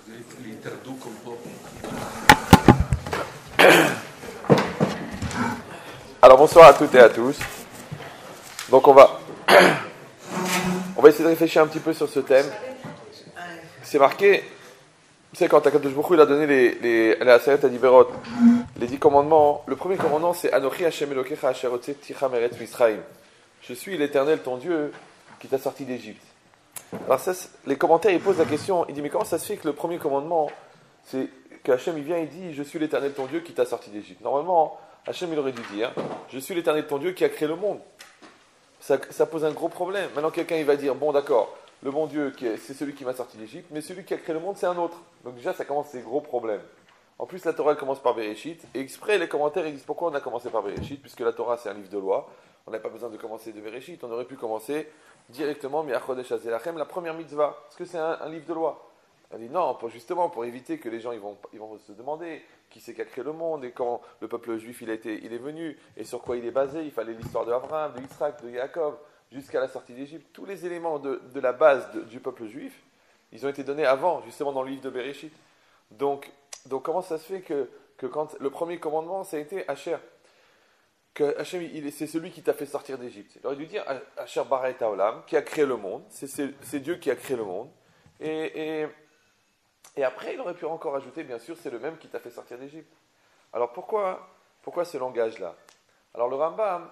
Alors bonsoir à toutes et à tous. Donc on va essayer de réfléchir un petit peu sur ce thème. C'est marqué, vous savez, quand Akadosh Baruch Hu, il a donné les Aseret Adiberot, les 10 commandements. Le premier commandement c'est Anochi Hashem Elokecha Asher Hotzeticha Meretz Misraim. Je suis l'Éternel ton Dieu qui t'a sorti d'Égypte. Alors ça, les commentaires ils posent la question, ils disent mais comment ça se fait que le premier commandement c'est que Hashem il vient et dit je suis l'Éternel ton Dieu qui t'a sorti d'Égypte. Normalement Hashem il aurait dû dire je suis l'Éternel ton Dieu qui a créé le monde. Ça pose un gros problème. Maintenant quelqu'un il va dire bon d'accord, le bon Dieu c'est celui qui m'a sorti d'Égypte, mais celui qui a créé le monde c'est un autre. Donc déjà ça commence ces gros problèmes. En plus la Torah elle commence par Bereshit, et exprès les commentaires ils disent pourquoi on a commencé par Bereshit, puisque la Torah c'est un livre de loi, on n'a pas besoin de commencer de Bereshit, on aurait pu commencer directement Mi'achodesh Hazelachem, la première mitzvah, parce que c'est un livre de loi. On dit non, pour éviter que les gens ils vont se demander qui c'est qui a créé le monde, et quand le peuple juif il est venu, et sur quoi il est basé, il fallait l'histoire de Abraham, de Yitzhak, de Yaakov, jusqu'à la sortie d'Égypte. Tous les éléments de la base du peuple juif, ils ont été donnés avant, justement dans le livre de Bereshit. Donc comment ça se fait que quand le premier commandement, ça a été Asher, que Hachem, c'est celui qui t'a fait sortir d'Égypte. Il aurait dû dire Asher bara et haolam, qui a créé le monde, c'est Dieu qui a créé le monde, et après il aurait pu encore ajouter, bien sûr, c'est le même qui t'a fait sortir d'Égypte. Alors pourquoi ce langage-là? Alors le Rambam,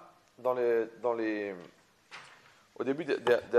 au début de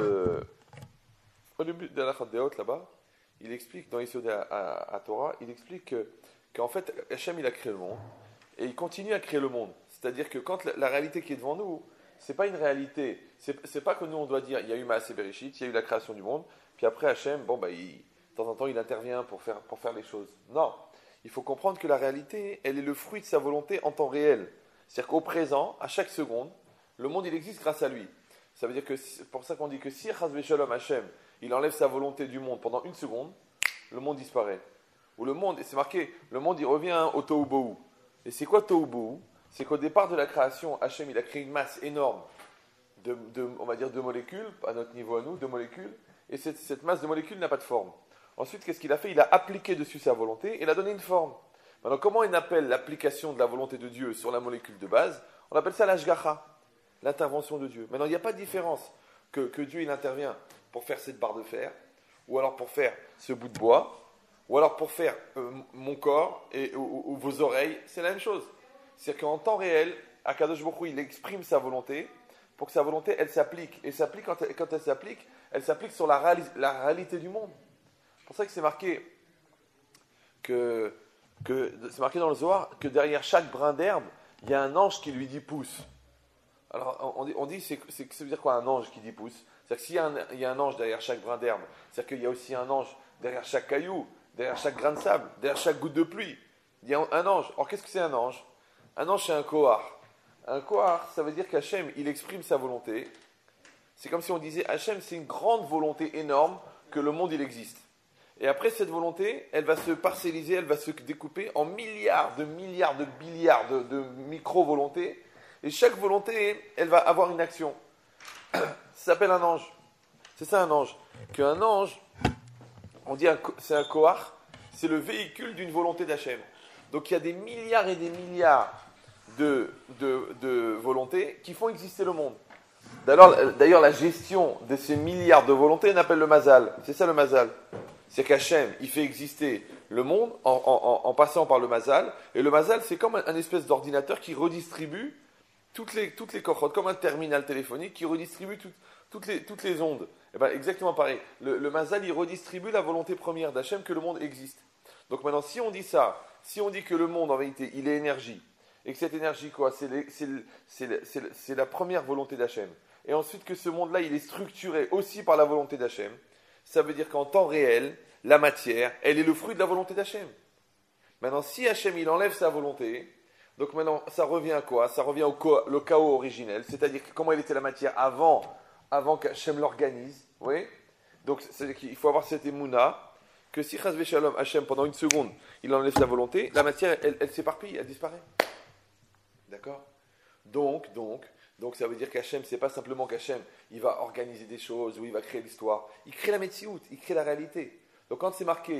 l'Achot Deot là-bas, il explique, dans Yesod à Torah, il explique qu'en fait, Hachem, il a créé le monde, et il continue à créer le monde. C'est-à-dire que quand la réalité qui est devant nous, c'est pas une réalité, c'est pas que nous, on doit dire, il y a eu Maaseh Bereshit, il y a eu la création du monde, puis après, Hachem, de temps en temps, il intervient pour faire les choses. Non, il faut comprendre que la réalité, elle est le fruit de sa volonté en temps réel. C'est-à-dire qu'au présent, à chaque seconde, le monde, il existe grâce à lui. Ça veut dire que, c'est pour ça qu'on dit que si Chas v'Shalom Hachem, il enlève sa volonté du monde pendant une seconde, le monde disparaît. Ou le monde, et c'est marqué, le monde il revient au Tohu Bohu. Et c'est quoi Tohu Bohu? C'est qu'au départ de la création, Hachem il a créé une masse énorme on va dire de molécules, à notre niveau à nous, de molécules, et cette masse de molécules n'a pas de forme. Ensuite, qu'est-ce qu'il a fait? Il a appliqué dessus sa volonté, et il a donné une forme. Maintenant, comment on appelle l'application de la volonté de Dieu sur la molécule de base? On appelle ça l'ashgacha, l'intervention de Dieu. Maintenant, il n'y a pas de différence que Dieu il intervient pour faire cette barre de fer, ou alors pour faire ce bout de bois, ou alors pour faire mon corps ou vos oreilles, c'est la même chose. C'est-à-dire qu'en temps réel, Akadosh Baruch Hu, il exprime sa volonté pour que sa volonté, elle s'applique. Et quand elle s'applique sur la réalité du monde. C'est pour ça que c'est marqué c'est marqué dans le Zohar que derrière chaque brin d'herbe, il y a un ange qui lui dit pousse. Alors on dit, ça veut dire quoi un ange qui dit pousse? C'est-à-dire que s'il y a un ange derrière chaque brin d'herbe, c'est-à-dire qu'il y a aussi un ange derrière chaque caillou, derrière chaque grain de sable, derrière chaque goutte de pluie. Il y a un ange. Alors qu'est-ce que c'est un ange? Un ange, c'est un kohar. Un kohar, ça veut dire qu'Hachem, il exprime sa volonté. C'est comme si on disait, Hachem, c'est une grande volonté énorme que le monde, il existe. Et après, cette volonté, elle va se parcelliser, elle va se découper en milliards de billiards de micro-volontés. Et chaque volonté, elle va avoir une action. Ça s'appelle un ange. C'est ça un ange. Qu'un ange, on dit c'est un kohar, c'est le véhicule d'une volonté d'Hachem. Donc il y a des milliards et des milliards de volontés qui font exister le monde. D'ailleurs, la gestion de ces milliards de volontés, on appelle le mazal. C'est ça le mazal. C'est qu'Hachem, il fait exister le monde en passant par le mazal. Et le mazal, c'est comme un espèce d'ordinateur qui redistribue toutes les kochot, comme un terminal téléphonique qui redistribue toutes les ondes. Et ben, exactement pareil. Le mazal, il redistribue la volonté première d'Hachem que le monde existe. Donc maintenant, si on dit ça, si on dit que le monde, en vérité, il est énergie, et que cette énergie, quoi, c'est la première volonté d'Hachem, et ensuite que ce monde-là, il est structuré aussi par la volonté d'Hachem, ça veut dire qu'en temps réel, la matière, elle est le fruit de la volonté d'Hachem. Maintenant, si Hachem, il enlève sa volonté, donc maintenant, ça revient à quoi? Ça revient le chaos originel, c'est-à-dire comment elle était la matière avant qu'Hachem l'organise, oui. Donc, c'est-à-dire qu'il faut avoir cette émouna, que si Chas v'Shalom, Hachem, pendant une seconde, il enlève sa volonté, la matière, elle s'éparpille, elle disparaît. D'accord? Donc, ça veut dire qu'Hachem, c'est pas simplement qu'Hachem, il va organiser des choses, ou il va créer l'histoire. Il crée la Metsiout, il crée la réalité. Donc quand c'est marqué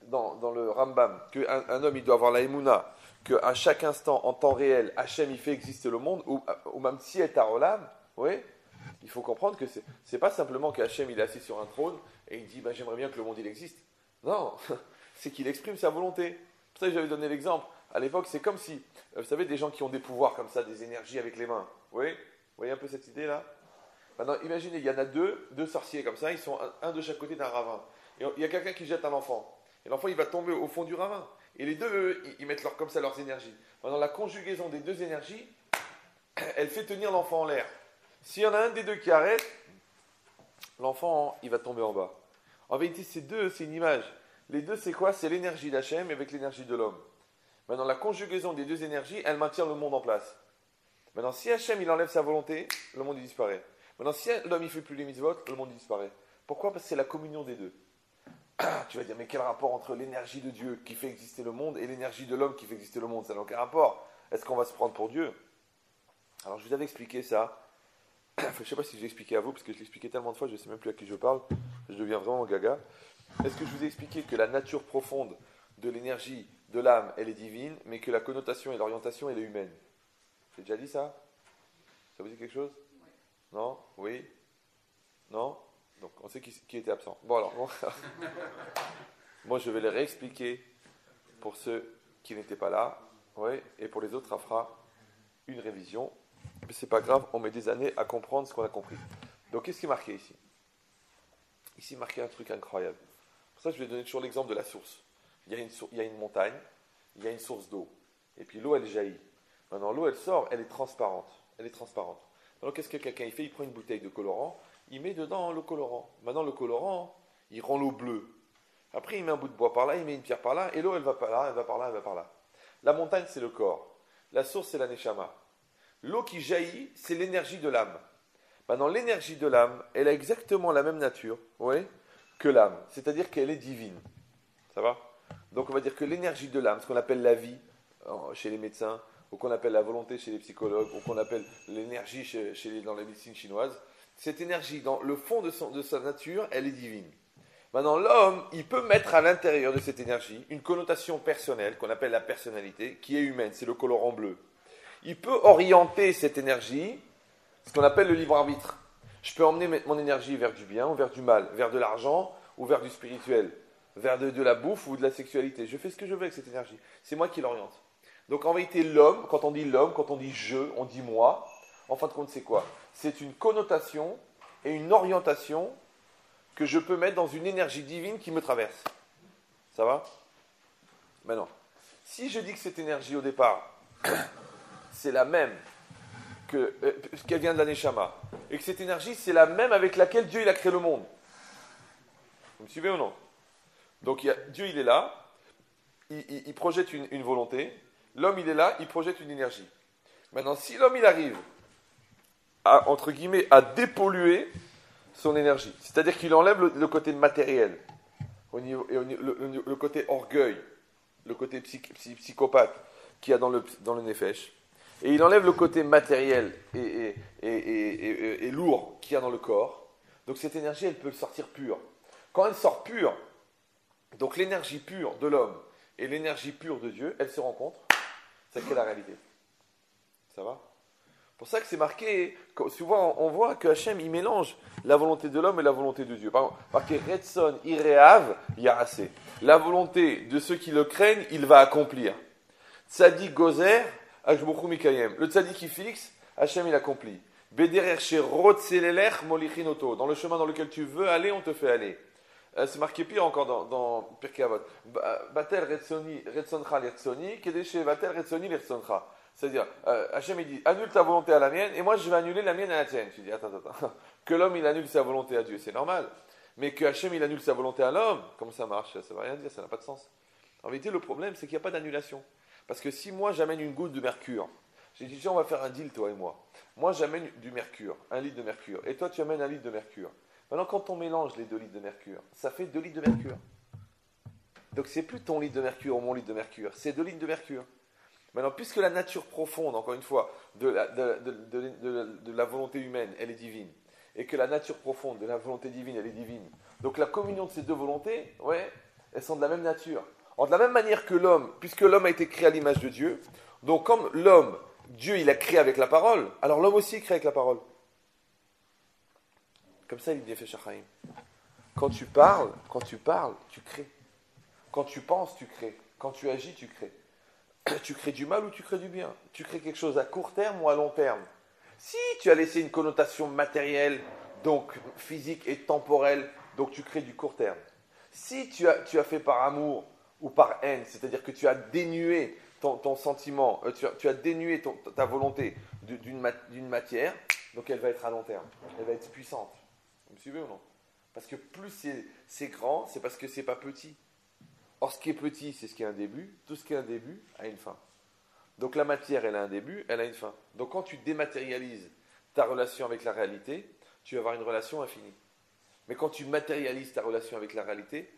dans le Rambam qu'un homme, il doit avoir la Emouna, qu'à chaque instant, en temps réel, Hachem, il fait exister le monde, ou même si est Olam, oui, il faut comprendre que c'est pas simplement que Hachem, il est assis sur un trône, et il dit, j'aimerais bien que le monde, il existe. Non, c'est qu'il exprime sa volonté. C'est pour ça que j'avais donné l'exemple. À l'époque, c'est comme si, vous savez, des gens qui ont des pouvoirs comme ça, des énergies avec les mains. Oui, vous voyez un peu cette idée-là? Maintenant, imaginez, il y en a deux sorciers comme ça, ils sont un de chaque côté d'un ravin. Et il y a quelqu'un qui jette un enfant. Et l'enfant, il va tomber au fond du ravin. Et les deux, eux, ils mettent comme ça leurs énergies. Maintenant, la conjugaison des deux énergies, elle fait tenir l'enfant en l'air. S'il y en a un des deux qui arrête, l'enfant, il va tomber en bas. En vérité, c'est une image. Les deux, c'est quoi? C'est l'énergie d'Hachem avec l'énergie de l'homme. Maintenant, la conjugaison des deux énergies, elle maintient le monde en place. Maintenant, si Hachem, il enlève sa volonté, le monde, il disparaît. Maintenant, si l'homme, il ne fait plus les mitzvot, le monde, il disparaît. Pourquoi? Parce que c'est la communion des deux. Tu vas dire, mais quel rapport entre l'énergie de Dieu qui fait exister le monde et l'énergie de l'homme qui fait exister le monde? Ça n'a aucun rapport. Est-ce qu'on va se prendre pour Dieu? Alors, je vous avais expliqué ça. Je ne sais pas si je l'ai expliqué à vous, parce que je l'ai expliqué tellement de fois, je ne sais même plus à qui je parle. Je deviens vraiment gaga. Est-ce que je vous ai expliqué que la nature profonde de l'énergie de l'âme, elle est divine, mais que la connotation et l'orientation, elle est humaine? J'ai déjà dit ça? Ça vous dit quelque chose? Oui. Non? Oui? Non? Donc, on sait qui était absent. Bon, alors, bon. Moi, je vais les réexpliquer pour ceux qui n'étaient pas là. Oui, et pour les autres, ça fera une révision. Mais c'est pas grave, on met des années à comprendre ce qu'on a compris. Donc, qu'est-ce qui est marqué ici? Ici, marqué un truc incroyable. Pour ça, je vais donner toujours l'exemple de la source. Il y a une montagne, il y a une source d'eau. Et puis, l'eau, elle jaillit. Maintenant, l'eau, elle sort, elle est transparente. Elle est transparente. Alors, qu'est-ce que quelqu'un fait? Il prend une bouteille de colorant, il met dedans le colorant. Maintenant, le colorant, il rend l'eau bleue. Après, il met un bout de bois par là, il met une pierre par là, et l'eau, elle va par là, elle va par là, elle va par là. La montagne, c'est le corps. La source, c'est la neshama. L'eau qui jaillit, c'est l'énergie de l'âme. Maintenant, l'énergie de l'âme, elle a exactement la même nature, oui, que l'âme. C'est-à-dire qu'elle est divine. Ça va? Donc, on va dire que l'énergie de l'âme, ce qu'on appelle la vie chez les médecins, ou qu'on appelle la volonté chez les psychologues, ou qu'on appelle l'énergie dans la médecine chinoise, cette énergie, dans le fond de sa nature, elle est divine. Maintenant, l'homme, il peut mettre à l'intérieur de cette énergie une connotation personnelle, qu'on appelle la personnalité, qui est humaine, c'est le colorant bleu. Il peut orienter cette énergie, ce qu'on appelle le libre arbitre. Je peux emmener mon énergie vers du bien ou vers du mal, vers de l'argent ou vers du spirituel, vers de la bouffe ou de la sexualité. Je fais ce que je veux avec cette énergie. C'est moi qui l'oriente. Donc en vérité, l'homme, quand on dit je, on dit moi, en fin de compte, c'est quoi? C'est une connotation et une orientation que je peux mettre dans une énergie divine qui me traverse. Ça va? Maintenant, si je dis que cette énergie au départ, c'est la même qu'elle vient de la Neshama, et que cette énergie, c'est la même avec laquelle Dieu il a créé le monde. Vous me suivez ou non? Donc Dieu il est là, il projette une volonté, l'homme il est là, il projette une énergie. Maintenant, si l'homme il arrive à, entre guillemets, à dépolluer son énergie, c'est-à-dire qu'il enlève le côté matériel, le côté orgueil, le côté psychopathe qu'il y a dans le nefesh, et il enlève le côté matériel et lourd qu'il y a dans le corps, donc cette énergie, elle peut sortir pure. Quand elle sort pure, donc l'énergie pure de l'homme et l'énergie pure de Dieu, elles se rencontrent, c'est quelle la réalité? Ça va? C'est pour ça que c'est marqué, souvent on voit que Hachem, il mélange la volonté de l'homme et la volonté de Dieu. Par exemple, marqué Retson Ireav Yarase. La volonté de ceux qui le craignent, il va accomplir. Tzadik Gozer, Ashbouchou Mikayem. Le tzadik qui fixe, Hachem il accomplit. Bederer Sherot Selelech Molichinoto. Dans le chemin dans lequel tu veux aller, on te fait aller. C'est marqué pire encore dans Pirkei Avot. Batel Retsoncha Lertsoni, Kedeshe Batel Retsoni Lertsoncha. C'est-à-dire, Hachem il dit, annule ta volonté à la mienne, et moi je vais annuler la mienne à la tienne. Tu dis, attends. Que l'homme il annule sa volonté à Dieu, c'est normal. Mais que Hachem il annule sa volonté à l'homme, comment ça marche? Ça ne veut rien dire, ça n'a pas de sens. En vérité, le problème, c'est qu'il n'y a pas d'annulation. Parce que si moi j'amène une goutte de mercure, j'ai dit, tiens, on va faire un deal, toi et moi. Moi j'amène du mercure, 1 litre de mercure, et toi tu amènes 1 litre de mercure. Maintenant, quand on mélange les 2 litres de mercure, ça fait 2 litres de mercure. Donc, c'est plus ton litre de mercure ou mon litre de mercure, c'est 2 litres de mercure. Maintenant, puisque la nature profonde, encore une fois, de la volonté humaine, elle est divine, et que la nature profonde de la volonté divine, elle est divine, donc la communion de ces deux volontés, ouais, elles sont de la même nature. De la même manière que l'homme, puisque l'homme a été créé à l'image de Dieu, donc comme l'homme, Dieu il a créé avec la parole, alors l'homme aussi est créé avec la parole. Comme ça il dit Nefesh HaChaim. Quand tu parles, tu crées. Quand tu penses, tu crées. Quand tu agis, tu crées. Tu crées du mal ou tu crées du bien. Tu crées quelque chose à court terme ou à long terme. Si tu as laissé une connotation matérielle, donc physique et temporelle, donc tu crées du court terme. Si tu as fait par amour ou par haine, c'est-à-dire que tu as dénué ton sentiment, tu as dénué ta volonté d'une matière, donc elle va être à long terme. Elle va être puissante. Vous me suivez ou non? Parce que plus c'est grand, c'est parce que c'est pas petit. Or, ce qui est petit, c'est ce qui a un début. Tout ce qui a un début a une fin. Donc la matière, elle a un début, elle a une fin. Donc quand tu dématérialises ta relation avec la réalité, tu vas avoir une relation infinie. Mais quand tu matérialises ta relation avec la réalité,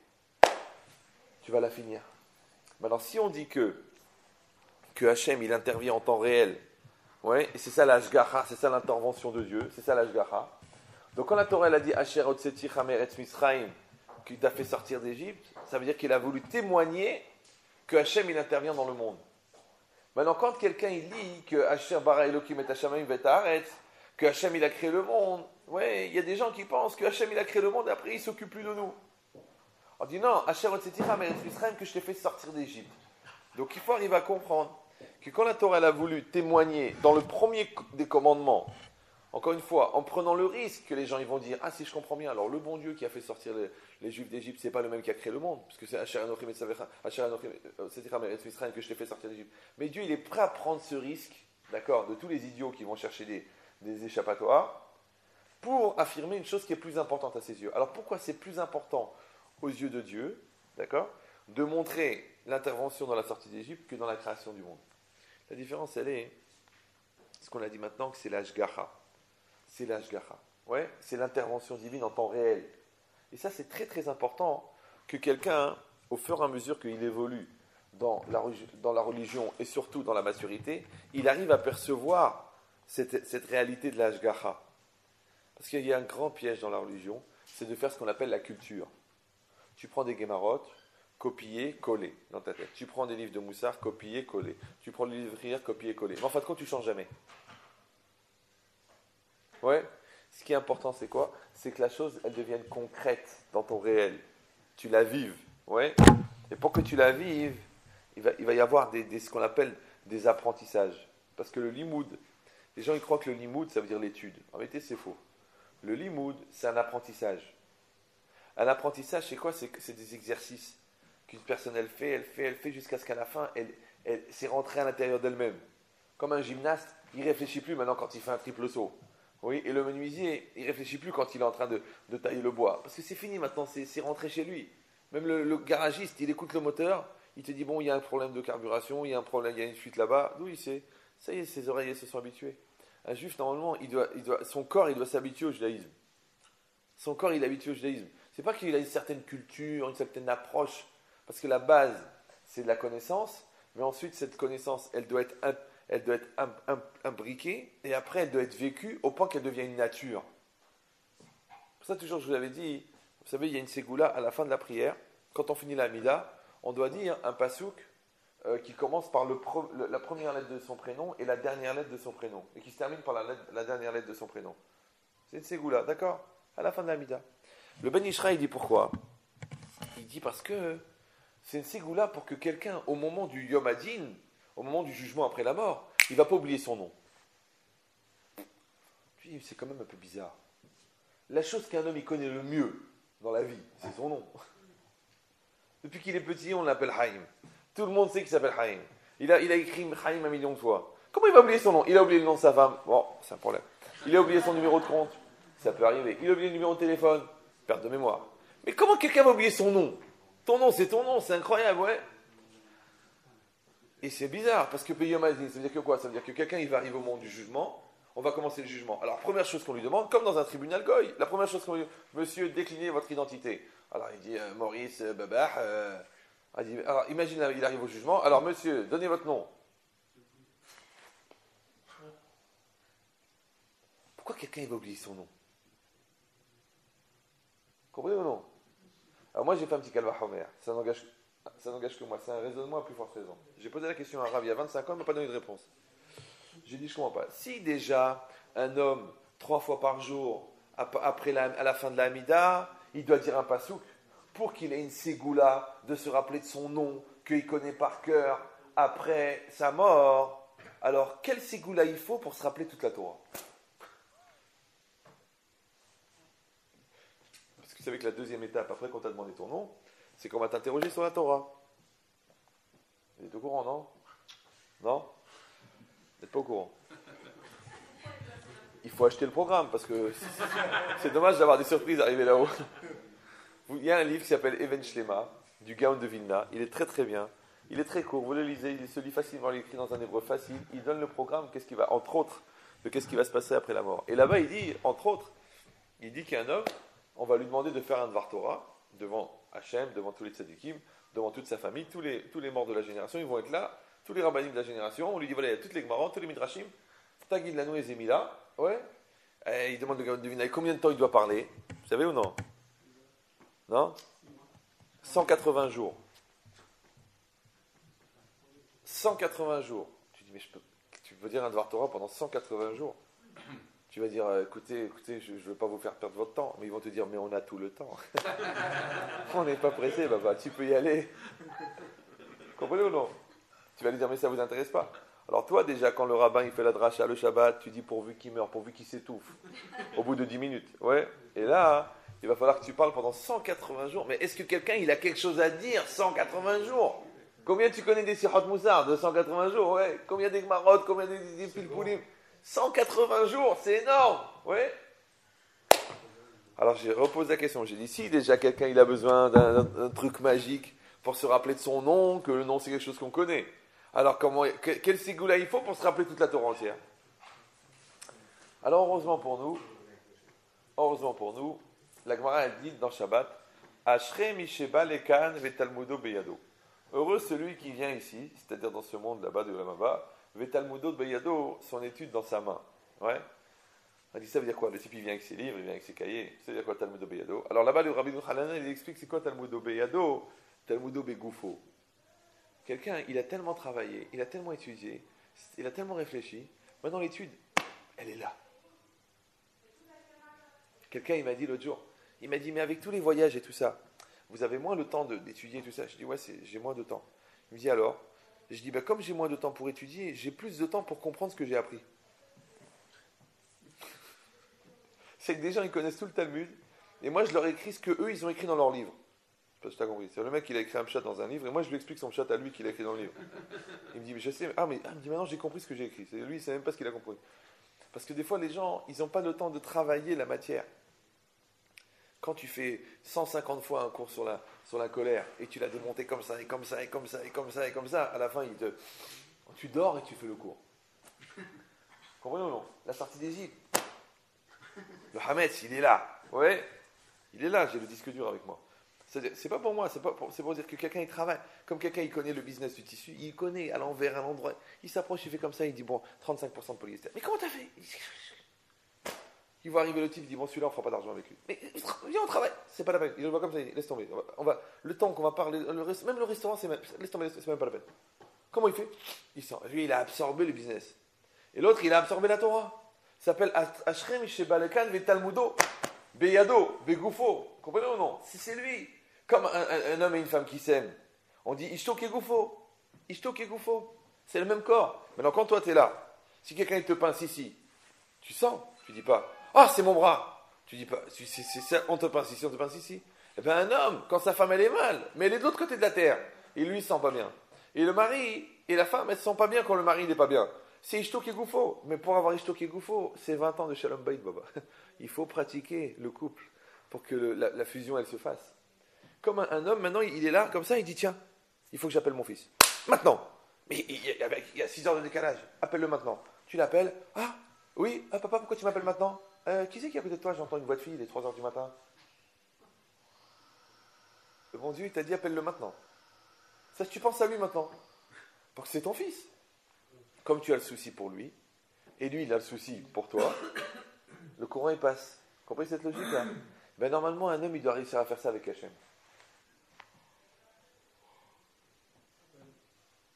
tu vas la finir. Maintenant, si on dit que Hachem, il intervient en temps réel, ouais, et c'est ça l'ashgacha, c'est ça l'intervention de Dieu, c'est ça l'ashgacha. Donc quand la Torah elle a dit Asher Otseti Chamer Etz Misraim, qu'il t'a fait sortir d'Égypte, ça veut dire qu'il a voulu témoigner que Hachem il intervient dans le monde. Maintenant, quand quelqu'un il lit que Asher bara Elokim et Hashamayim vet haaretz, que Hachem il a créé le monde, ouais, il y a des gens qui pensent que Hachem il a créé le monde et après il s'occupe plus de nous. On dit non, Asher Otseti Chamer Etz Misraim, que je t'ai fait sortir d'Égypte. Donc il faut arriver à comprendre que quand la Torah elle a voulu témoigner dans le premier des commandements, encore une fois, en prenant le risque que les gens ils vont dire ah si je comprends bien, alors le bon Dieu qui a fait sortir les Juifs d'Égypte, c'est pas le même qui a créé le monde, puisque c'est Asher Anochim et Misraim que je t'ai fait sortir d'Égypte. Mais Dieu il est prêt à prendre ce risque, d'accord, de tous les idiots qui vont chercher des échappatoires, pour affirmer une chose qui est plus importante à ses yeux. Alors pourquoi c'est plus important aux yeux de Dieu, d'accord, de montrer l'intervention dans la sortie d'Égypte que dans la création du monde? La différence elle est, ce qu'on a dit maintenant, que c'est l'ashgacha. C'est l'ashgacha. Ouais, c'est l'intervention divine en temps réel. Et ça, c'est très très important que quelqu'un, au fur et à mesure qu'il évolue dans la religion et surtout dans la maturité, il arrive à percevoir cette réalité de l'ashgacha. Parce qu'il y a un grand piège dans la religion, c'est de faire ce qu'on appelle la culture. Tu prends des guémarotes, copier, coller dans ta tête. Tu prends des livres de Moussard, copier, coller. Tu prends des livres de prière, copier, coller. Mais en fin de compte, tu ne changes jamais. Ouais. Ce qui est important, c'est quoi? C'est que la chose, elle devienne concrète dans ton réel. Tu la vives. Ouais. Et pour que tu la vives, il va y avoir ce qu'on appelle des apprentissages. Parce que le limoud, les gens ils croient que le limoud, ça veut dire l'étude. En réalité, c'est faux. Le limoud, c'est un apprentissage. Un apprentissage, c'est quoi? C'est des exercices qu'une personne, elle fait jusqu'à ce qu'à la fin, elle s'est rentrée à l'intérieur d'elle-même. Comme un gymnaste, il ne réfléchit plus maintenant quand il fait un triple saut. Oui, et le menuisier, il ne réfléchit plus quand il est en train de tailler le bois. Parce que c'est fini maintenant, c'est rentré chez lui. Même le garagiste, il écoute le moteur, il te dit, bon, il y a un problème de carburation, il y a un problème, il y a une fuite là-bas. D'où il sait? Ça y est, ses oreillers se sont habitués. Un juif, normalement, son corps, il doit s'habituer au judaïsme. Son corps, il est habitué au judaïsme. C'est pas qu'il a une certaine culture, une certaine approche, parce que la base, c'est de la connaissance, mais ensuite, cette connaissance, elle doit être imbriquée, et après, elle doit être vécue au point qu'elle devient une nature. Pour ça, toujours, je vous l'avais dit, vous savez, il y a une ségoula à la fin de la prière. Quand on finit la mida, on doit dire un pasouk qui commence par la première lettre de son prénom et la dernière lettre de son prénom, et qui se termine par la dernière lettre de son prénom. C'est une ségoula, d'accord? À la fin de la mida. Le Ben Ishra, il dit pourquoi? Il dit parce que c'est une ségoula pour que quelqu'un, au moment du Yom Hadin, au moment du jugement après la mort, il ne va pas oublier son nom. Puis c'est quand même un peu bizarre. La chose qu'un homme il connaît le mieux dans la vie, c'est son nom. Depuis qu'il est petit, on l'appelle Haïm. Tout le monde sait qu'il s'appelle Haïm. Il a écrit Haïm 1 million de fois. Comment il va oublier son nom? Il a oublié le nom de sa femme. Bon, c'est un problème. Il a oublié son numéro de compte. Ça peut arriver. Il a oublié le numéro de téléphone. Perte de mémoire. Mais comment quelqu'un va oublier son nom? Ton nom, c'est incroyable, ouais. Et c'est bizarre, parce que Yom Hadin, ça veut dire que quoi? Ça veut dire que quelqu'un, il va arriver au moment du jugement, on va commencer le jugement. Alors, première chose qu'on lui demande, comme dans un tribunal goy, la première chose qu'on lui dit, monsieur, déclinez votre identité. Alors, il dit, Maurice, Babah, alors, imagine, il arrive au jugement, alors, monsieur, donnez votre nom. Pourquoi quelqu'un, il va oublier son nom? Comprenez ou non? Alors moi, j'ai fait un petit calva homer. Ça n'engage que moi. C'est un raisonnement à plus forte raison. J'ai posé la question à un Rav il y a 25 ans, il ne m'a pas donné de réponse. J'ai dit, je ne comprends pas. Si déjà, un homme, 3 fois par jour, à la fin de la Hamida, il doit dire un pasouk, pour qu'il ait une ségoula de se rappeler de son nom, qu'il connaît par cœur, après sa mort, alors quelle ségoula il faut pour se rappeler toute la Torah? Parce que vous savez que la deuxième étape, après qu'on t'a demandé ton nom, c'est qu'on va t'interroger sur la Torah. Vous êtes au courant, non? Non? Vous n'êtes pas au courant? Il faut acheter le programme, parce que c'est dommage d'avoir des surprises arrivées là-haut. Il y a un livre qui s'appelle Even Shlema, du Gaon de Vilna. Il est très très bien. Il est très court, vous le lisez, il se lit facilement, il est écrit dans un hébreu facile. Il donne le programme, entre autres, de qu'est-ce qui va se passer après la mort. Et là-bas, il dit, entre autres, il dit qu'un homme, on va lui demander de faire un Dvar Torah devant Hachem, devant tous les tzadikim, devant toute sa famille, tous les morts de la génération, ils vont être là, tous les rabbinim de la génération. On lui dit, voilà, il y a toutes les Gemarot, tous les Midrashim, Tagid Lanou et Zemila, ouais. Et il demande le Gaon de Vilna, combien de temps il doit parler? Vous savez ou non? Non? 180 jours. 180 jours. Tu dis, mais tu peux dire un Dvar Torah pendant 180 jours. Tu vas dire, écoutez, je ne veux pas vous faire perdre votre temps. Mais ils vont te dire, mais on a tout le temps. On n'est pas pressé, papa, tu peux y aller. Comprenez ou non? Tu vas lui dire, mais ça ne vous intéresse pas. Alors toi, déjà, quand le rabbin il fait la dracha le Shabbat, tu dis pourvu qu'il meure, pourvu qu'il s'étouffe. Au bout de 10 minutes. Ouais. Et là, il va falloir que tu parles pendant 180 jours. Mais est-ce que quelqu'un, il a quelque chose à dire 180 jours? Combien tu connais des Sirot Moussar de 180 jours? Ouais. Combien des Gmarot, combien des Pilpoulim? 180 jours, c'est énorme. Ouais. Alors j'ai reposé la question. J'ai dit, si déjà quelqu'un, il a besoin d'un truc magique pour se rappeler de son nom, que le nom c'est quelque chose qu'on connaît. Alors quel ségoula il faut pour se rappeler toute la Torah entière? Alors heureusement pour nous, la Gemara elle dit dans Shabbat, Ashrei Misheba Lekan Vetalmudo Beyado. Heureux celui qui vient ici, c'est-à-dire dans ce monde là-bas de Lamaba, Vetalmudo Beyado, son étude dans sa main. Ouais. On dit ça veut dire quoi? Le type il vient avec ses livres, il vient avec ses cahiers. Ça veut dire quoi Talmudo Beyado? Alors là-bas le Rabbi Hanan il explique c'est quoi Talmudo Beyado, Talmudo Begoufo. Quelqu'un, il a tellement travaillé, il a tellement étudié, il a tellement réfléchi. Maintenant, l'étude, elle est là. Quelqu'un, il m'a dit l'autre jour, il m'a dit, mais avec tous les voyages et tout ça, vous avez moins le temps d'étudier tout ça? Je dis, ouais, j'ai moins de temps. Il me dit, alors? Je dis, comme j'ai moins de temps pour étudier, j'ai plus de temps pour comprendre ce que j'ai appris. C'est que des gens, ils connaissent tout le Talmud, et moi, je leur écris ce qu'eux, ils ont écrit dans leur livre. Je sais pas si tu as compris. C'est le mec qui a écrit un pshat dans un livre, et moi je lui explique son pshat à lui qu'il a écrit dans le livre. Il me dit, mais je sais, il me dit, maintenant j'ai compris ce que j'ai écrit. C'est lui, il ne sait même pas ce qu'il a compris. Parce que des fois, les gens, ils n'ont pas le temps de travailler la matière. Quand tu fais 150 fois un cours sur la colère, et tu l'as démonté comme ça, et comme ça, et comme ça, et comme ça, et comme ça, à la fin, tu dors et tu fais le cours. Comprenez ou non? La sortie d'Égypte. Le Hametz, il est là. Ouais, il est là, j'ai le disque dur avec moi. C'est pas pour moi, c'est pour dire que quelqu'un il travaille. Comme quelqu'un il connaît le business du tissu, il connaît à l'envers, à l'endroit. Il s'approche, il fait comme ça, il dit bon, 35% de polyester. Mais comment t'as fait? Il voit arriver le type, il dit bon, celui-là on fera pas d'argent avec lui. Mais viens, on travaille. C'est pas la peine. Il le voit comme ça, il dit laisse tomber. Le temps qu'on va parler, même le restaurant, laisse tomber, c'est même pas la peine. Comment il fait? Lui, il a absorbé le business. Et l'autre, il a absorbé la Torah. Ça s'appelle Ashrem Shebalekan Vetalmudo Beyado Begoufo. Comprenez ou non? C'est lui. Comme un homme et une femme qui s'aiment, on dit Ishto Kegoufo. Ishto Kegoufo. C'est le même corps. Maintenant, quand toi, tu es là, si quelqu'un te pince ici, tu sens, tu dis pas ah, c'est mon bras. Tu dis pas c'est ça, on te pince ici, on te pince ici. Eh bien, un homme, quand sa femme, elle est mal, mais elle est de l'autre côté de la terre, et lui, il ne sent pas bien. Et le mari et la femme, elles ne se sentent pas bien quand le mari n'est pas bien. C'est Ishto Kegoufo. Mais pour avoir Ishto Kegoufo, c'est 20 ans de Shalom Bayit, Baba. Il faut pratiquer le couple pour que la fusion, elle se fasse. Comme un homme, maintenant, il est là, comme ça, il dit, tiens, il faut que j'appelle mon fils. Maintenant. Mais il y a 6 heures de décalage. Appelle-le maintenant. Tu l'appelles. Ah, oui, ah, papa, pourquoi tu m'appelles maintenant? Qui c'est qui est à côté de toi? J'entends une voix de fille, il est 3 heures du matin. Le bon Dieu, il t'a dit, appelle-le maintenant. Ça, tu penses à lui maintenant. Parce que c'est ton fils. Comme tu as le souci pour lui, et lui, il a le souci pour toi, le courant, il passe. Comprenez cette logique-là? Ben, normalement, un homme, il doit réussir à faire ça avec Hachem.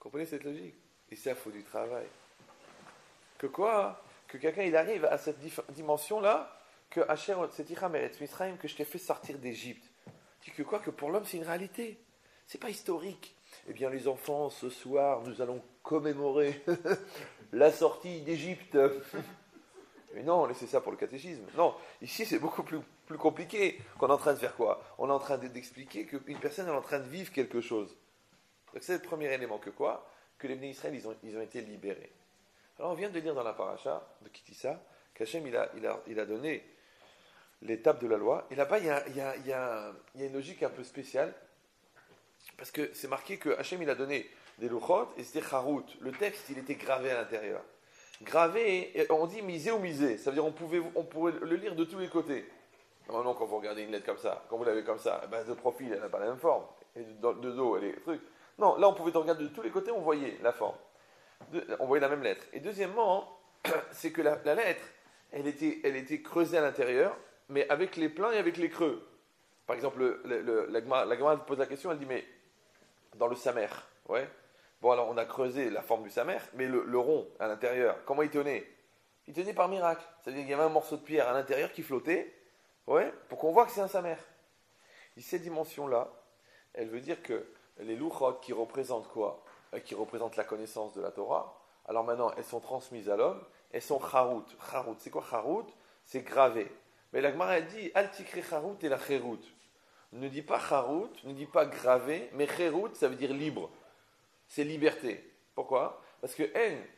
Comprenez cette logique? Et ça, il faut du travail. Que quoi? Que quelqu'un il arrive à cette dimension-là, que Hachem, c'est Hicham Eretz Misraïm, que je t'ai fait sortir d'Égypte. Tu dis que quoi? Que pour l'homme, c'est une réalité. C'est pas historique. Eh bien, les enfants, ce soir, nous allons commémorer la sortie d'Égypte. Mais non, laissez ça pour le catéchisme. Non, ici, c'est beaucoup plus compliqué. Qu'on est en train de faire quoi? On est en train d'expliquer qu'une personne est en train de vivre quelque chose. Donc, c'est le premier élément. Que quoi? Que les Bnei Israël, ils ont été libérés. Alors, on vient de lire dans la paracha de Kitissa qu'Hachem, il a donné l'étape de la loi. Et là-bas, il y a une logique un peu spéciale. Parce que c'est marqué que Hachem, il a donné des louchot et c'était charout. Le texte, il était gravé à l'intérieur. Gravé, on dit misé ou misé. Ça veut dire on pouvait le lire de tous les côtés. Normalement, quand vous regardez une lettre comme ça, quand vous l'avez comme ça, ben, de profil, elle n'a pas la même forme. Et de dos, elle est truc. Non, là, on pouvait regarder de tous les côtés, on voyait la forme. On voyait la même lettre. Et deuxièmement, c'est que la lettre, elle était creusée à l'intérieur, mais avec les pleins et avec les creux. Par exemple, la Gemara pose la question, elle dit, mais dans le samer, ouais. Bon, alors on a creusé la forme du samer, mais le rond à l'intérieur, comment il tenait? Il tenait par miracle. C'est-à-dire qu'il y avait un morceau de pierre à l'intérieur qui flottait, ouais, pour qu'on voit que c'est un samer. Et cette dimension-là, elle veut dire que les louchot qui représentent quoi? Qui représentent la connaissance de la Torah. Alors maintenant, elles sont transmises à l'homme, elles sont charout. Charout, c'est quoi charout? C'est gravé. Mais la Gemara, elle dit, al tikri charout et la cherout. Ne dis pas charout, ne dis pas gravé, mais cherout, ça veut dire libre. C'est liberté. Pourquoi? Parce que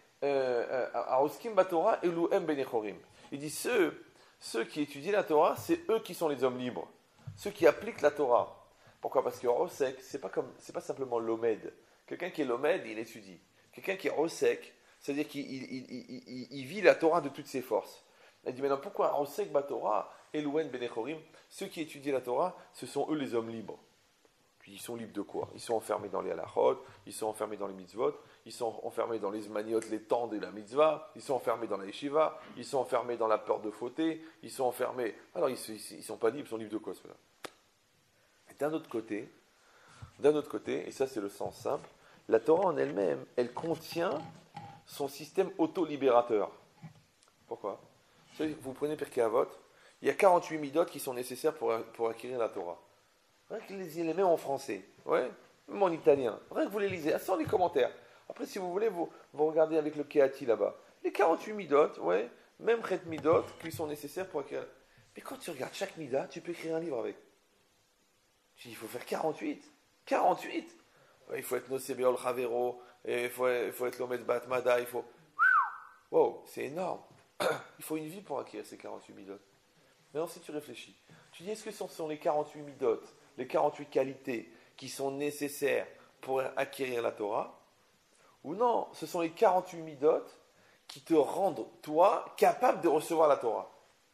aoskim batorah elu benechorim. Il dit ceux qui étudient la Torah, c'est eux qui sont les hommes libres. Ceux qui appliquent la Torah. Pourquoi? Parce que osek, c'est pas simplement l'omed. Quelqu'un qui est l'omed, il étudie. Quelqu'un qui est osek, c'est-à-dire qu'il vit la Torah de toutes ses forces. Il dit maintenant pourquoi osek batorah elu benechorim? Ceux qui étudient la Torah, ce sont eux les hommes libres. Puis ils sont libres de quoi? Ils sont enfermés dans les halachot, ils sont enfermés dans les mitzvot, ils sont enfermés dans les zmaniot, les temps de la mitzvah, ils sont enfermés dans la yeshiva, ils sont enfermés dans la peur de fauter, ils sont enfermés... Alors ils ne sont pas libres, ils sont libres de quoi cela? D'un autre côté, et ça c'est le sens simple, la Torah en elle-même, elle contient son système auto-libérateur. Pourquoi? Vous prenez Pirkei Avot, il y a 48 midot qui sont nécessaires pour acquérir la Torah. Rien que les lisez même en français, ouais, même en italien. Rien que vous les lisez, sans les commentaires. Après, si vous voulez, vous regardez avec le Keati là-bas. Les 48 midot, ouais, même Chet midot, qui sont nécessaires pour acquérir. Mais quand tu regardes chaque mida, tu peux écrire un livre avec. Tu dis, il faut faire 48. 48 ouais, il faut être Nosebeol Chavero, il faut être Lomed Batmada, il faut... Wow, c'est énorme. Il faut une vie pour acquérir ces 48 midot. Maintenant, si tu réfléchis, tu dis, est-ce que ce sont les 48 midot, les 48 qualités qui sont nécessaires pour acquérir la Torah? Ou non, ce sont les 48 midot qui te rendent, toi, capable de recevoir la Torah.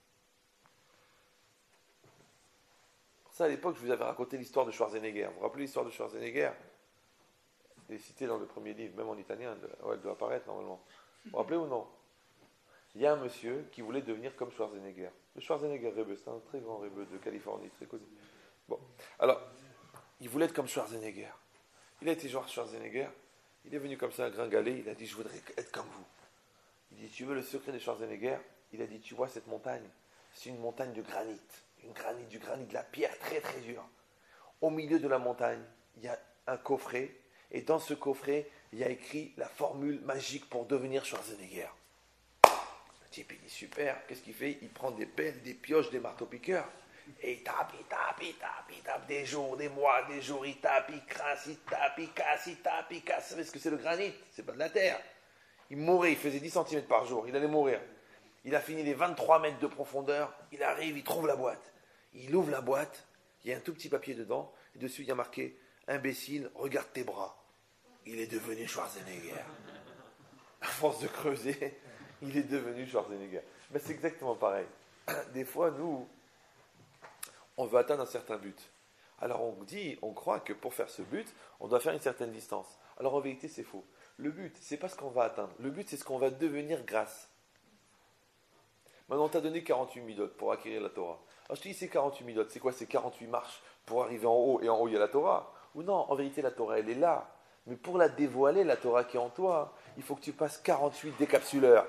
Pour ça, à l'époque, je vous avais raconté l'histoire de Schwarzenegger. Vous vous rappelez l'histoire de Schwarzenegger? Elle est citée dans le premier livre, même en italien, elle doit apparaître normalement. Vous vous rappelez ou non? Il y a un monsieur qui voulait devenir comme Schwarzenegger. Le Schwarzenegger Rebbe, c'est un très grand Rebbe de Californie, très connu. Bon, alors, il voulait être comme Schwarzenegger. Il a été joueur Schwarzenegger, il est venu comme ça, gringaler, il a dit, je voudrais être comme vous. Il dit, tu veux le secret de Schwarzenegger? Il a dit, tu vois cette montagne? C'est une montagne de granit. Du granit, de la pierre très très dure. Au milieu de la montagne, il y a un coffret, et dans ce coffret, il y a écrit la formule magique pour devenir Schwarzenegger. Le type, il est super. Qu'est-ce qu'il fait? Il prend des pelles, des pioches, des marteaux-piqueurs, et il tape des jours, des mois, des jours, il tape, il crasse, il tape, il casse. Vous savez ce que c'est le granit? C'est pas de la terre. Il mourait, il faisait 10 cm par jour, il allait mourir. Il a fini les 23 mètres de profondeur, il arrive, il trouve la boîte. Il ouvre la boîte, il y a un tout petit papier dedans, et dessus il y a marqué « Imbécile, regarde tes bras ». Il est devenu Schwarzenegger. À force de creuser, il est devenu Schwarzenegger. Mais c'est exactement pareil. Des fois, nous, on veut atteindre un certain but. Alors on croit que pour faire ce but, on doit faire une certaine distance. Alors en vérité, c'est faux. Le but, c'est pas ce qu'on va atteindre. Le but, c'est ce qu'on va devenir grâce. Maintenant, on t'a donné 48 midot pour acquérir la Torah. Alors je te dis, c'est 48 midot, c'est quoi? C'est 48 marches pour arriver en haut, et en haut, il y a la Torah? Ou non, en vérité, la Torah, elle est là. Mais pour la dévoiler, la Torah qui est en toi, il faut que tu passes 48 décapsuleurs.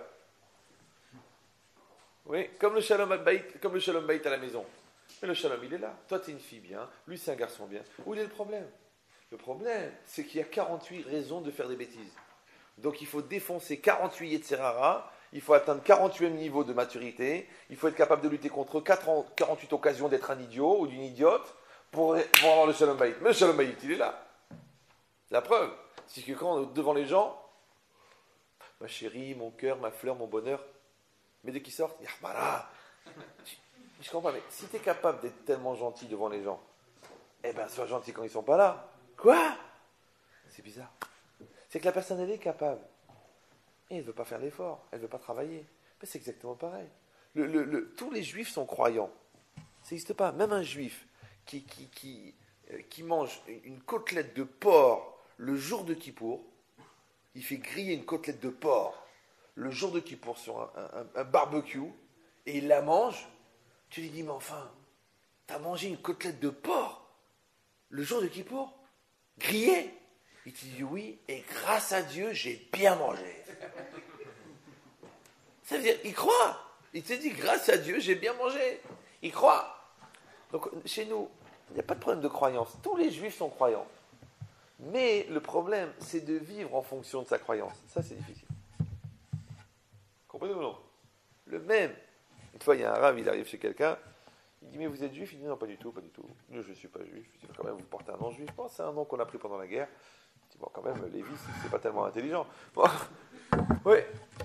Oui, comme le Shalom Bayit, comme le Shalom Bayit à la maison. Mais le Shalom, il est là. Toi, tu es une fille bien, lui, c'est un garçon bien. Où il est le problème? Le problème, c'est qu'il y a 48 raisons de faire des bêtises. Donc, il faut défoncer 48 Yetzerara, il faut atteindre 48e niveau de maturité, il faut être capable de lutter contre 48 occasions d'être un idiot ou d'une idiote pour avoir le Shalom Bayit. Mais le Shalom Bayit, il est là. La preuve, c'est que quand devant les gens, ma chérie, mon cœur, ma fleur, mon bonheur, mais dès qu'ils sortent, voilà. Je comprends pas, mais si tu es capable d'être tellement gentil devant les gens, eh ben sois gentil quand ils sont pas là. Quoi? C'est bizarre. C'est que la personne, elle est capable. Et elle ne veut pas faire l'effort, elle ne veut pas travailler. Mais c'est exactement pareil. Tous les juifs sont croyants. Ça n'existe pas. Même un juif qui mange une côtelette de porc le jour de Kippour, il fait griller une côtelette de porc le jour de Kippour sur un barbecue, et il la mange, tu lui dis, mais enfin, t'as mangé une côtelette de porc le jour de Kippour, grillée? Il te dit oui, et grâce à Dieu, j'ai bien mangé. Ça veut dire, il croit. Il te dit, grâce à Dieu, j'ai bien mangé. Il croit. Donc, chez nous, il n'y a pas de problème de croyance. Tous les juifs sont croyants. Mais le problème, c'est de vivre en fonction de sa croyance. Ça, c'est difficile. Comprenez ou non? Le même. Une fois, il y a un rave, il arrive chez quelqu'un, il dit, mais vous êtes juif? Il dit, non, pas du tout, pas du tout. Je ne suis pas juif. Il dit, quand même, vous portez un nom juif. Bon, c'est un nom qu'on a pris pendant la guerre. Il dit, bon, quand même, Lévi, c'est pas tellement intelligent. Bon, oui.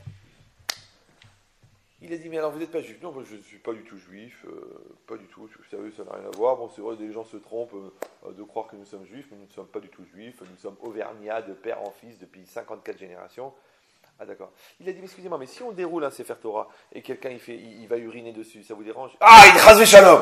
Il a dit, mais alors vous n'êtes pas juif? Non, moi, je ne suis pas du tout juif, pas du tout, vous savez, ça n'a rien à voir. Bon, c'est vrai, des gens se trompent de croire que nous sommes juifs, mais nous ne sommes pas du tout juifs, nous sommes auvergnats de père en fils depuis 54 générations. Ah d'accord. Il a dit, mais excusez-moi, mais si on déroule un Sefer Torah et quelqu'un il va uriner dessus, ça vous dérange? Ah, il rase shalom.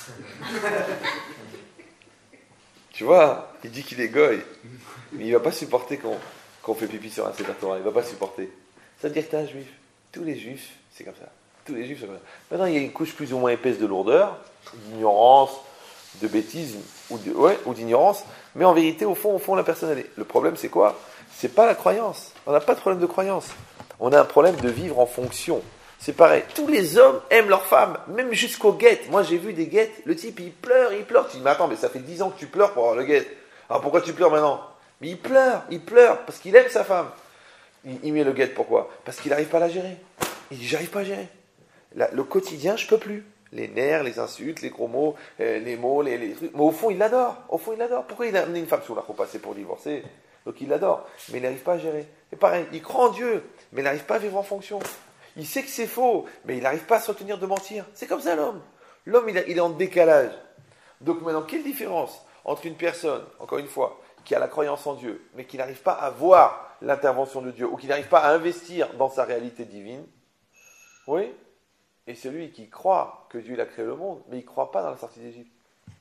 Tu vois, il dit qu'il est goy, mais il ne va pas supporter qu'on fait pipi sur un Sefer Torah, il ne va pas supporter. Ça veut dire que tu es un juif. Tous les juifs, c'est comme ça. Tous les juifs sont comme ça. Maintenant, il y a une couche plus ou moins épaisse de lourdeur, d'ignorance, de bêtise ou d'ignorance, mais en vérité, au fond, la personne, elle est. Le problème, c'est quoi? C'est pas la croyance. On n'a pas de problème de croyance. On a un problème de vivre en fonction. C'est pareil. Tous les hommes aiment leurs femmes, même jusqu'aux guettes. Moi, j'ai vu des guettes. Le type, il pleure. Tu dis, mais attends, mais ça fait 10 ans que tu pleures pour avoir le guette. Alors pourquoi tu pleures maintenant? Mais il pleure, parce qu'il aime sa femme. Il met le guette, pourquoi? Parce qu'il n'arrive pas à la gérer. Il dit, j'arrive pas à gérer. Le quotidien, je peux plus. Les nerfs, les insultes, les gros mots, les mots, les trucs. Mais au fond, il l'adore. Pourquoi il a amené une femme sous la roue passée pour divorcer? Donc il l'adore. Mais il n'arrive pas à gérer. Et pareil, il croit en Dieu, mais il n'arrive pas à vivre en fonction. Il sait que c'est faux, mais il n'arrive pas à se retenir de mentir. C'est comme ça l'homme. L'homme, il est en décalage. Donc maintenant, quelle différence entre une personne, encore une fois, qui a la croyance en Dieu, mais qui n'arrive pas à voir l'intervention de Dieu, ou qui n'arrive pas à investir dans sa réalité divine, oui, et celui qui croit que Dieu il a créé le monde, mais il ne croit pas dans la sortie d'Égypte.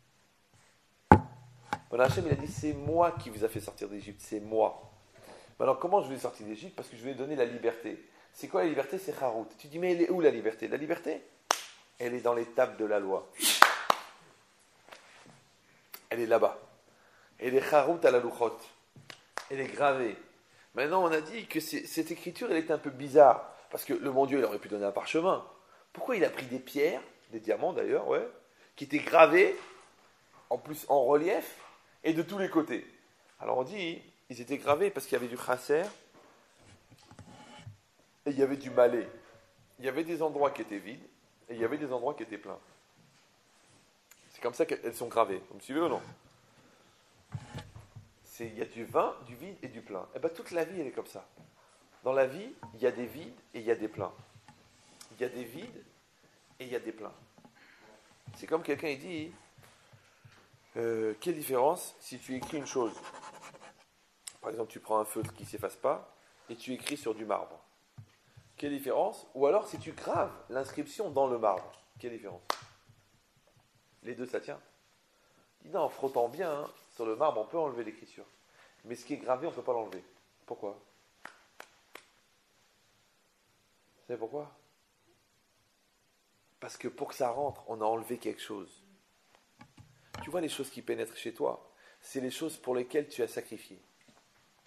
Voilà, Hachem, il a dit, c'est moi qui vous a fait sortir d'Égypte, c'est moi. Maintenant, comment je vous ai sorti d'Égypte? Parce que je vous ai donné la liberté. C'est quoi la liberté? C'est Harout. Tu dis, mais elle est où la liberté? La liberté, elle est dans l'étape de la loi. Elle est là-bas. Elle est Harout à la Luchot. Elle est gravée. Maintenant, on a dit que cette écriture, elle est un peu bizarre. Parce que le bon Dieu, il aurait pu donner un parchemin. Pourquoi il a pris des pierres, des diamants d'ailleurs, ouais, qui étaient gravés, en plus en relief, et de tous les côtés? Alors on dit, ils étaient gravés parce qu'il y avait du chasser, et il y avait du malais. Il y avait des endroits qui étaient vides, et il y avait des endroits qui étaient pleins. C'est comme ça qu'elles sont gravées. Vous me suivez ou non? Il y a du vin, du vide et du plein. Et bien toute la vie, elle est comme ça. Dans la vie, il y a des vides et il y a des pleins. Il y a des vides et il y a des pleins. C'est comme quelqu'un il dit, quelle différence si tu écris une chose? Par exemple, tu prends un feutre qui ne s'efface pas et tu écris sur du marbre. Quelle différence? Ou alors si tu graves l'inscription dans le marbre. Quelle différence? Les deux, ça tient. Il dit non, en frottant bien, hein, sur le marbre, on peut enlever l'écriture. Mais ce qui est gravé, on ne peut pas l'enlever. Pourquoi? Vous savez pourquoi? Parce que pour que ça rentre, on a enlevé quelque chose. Tu vois les choses qui pénètrent chez toi, c'est les choses pour lesquelles tu as sacrifié.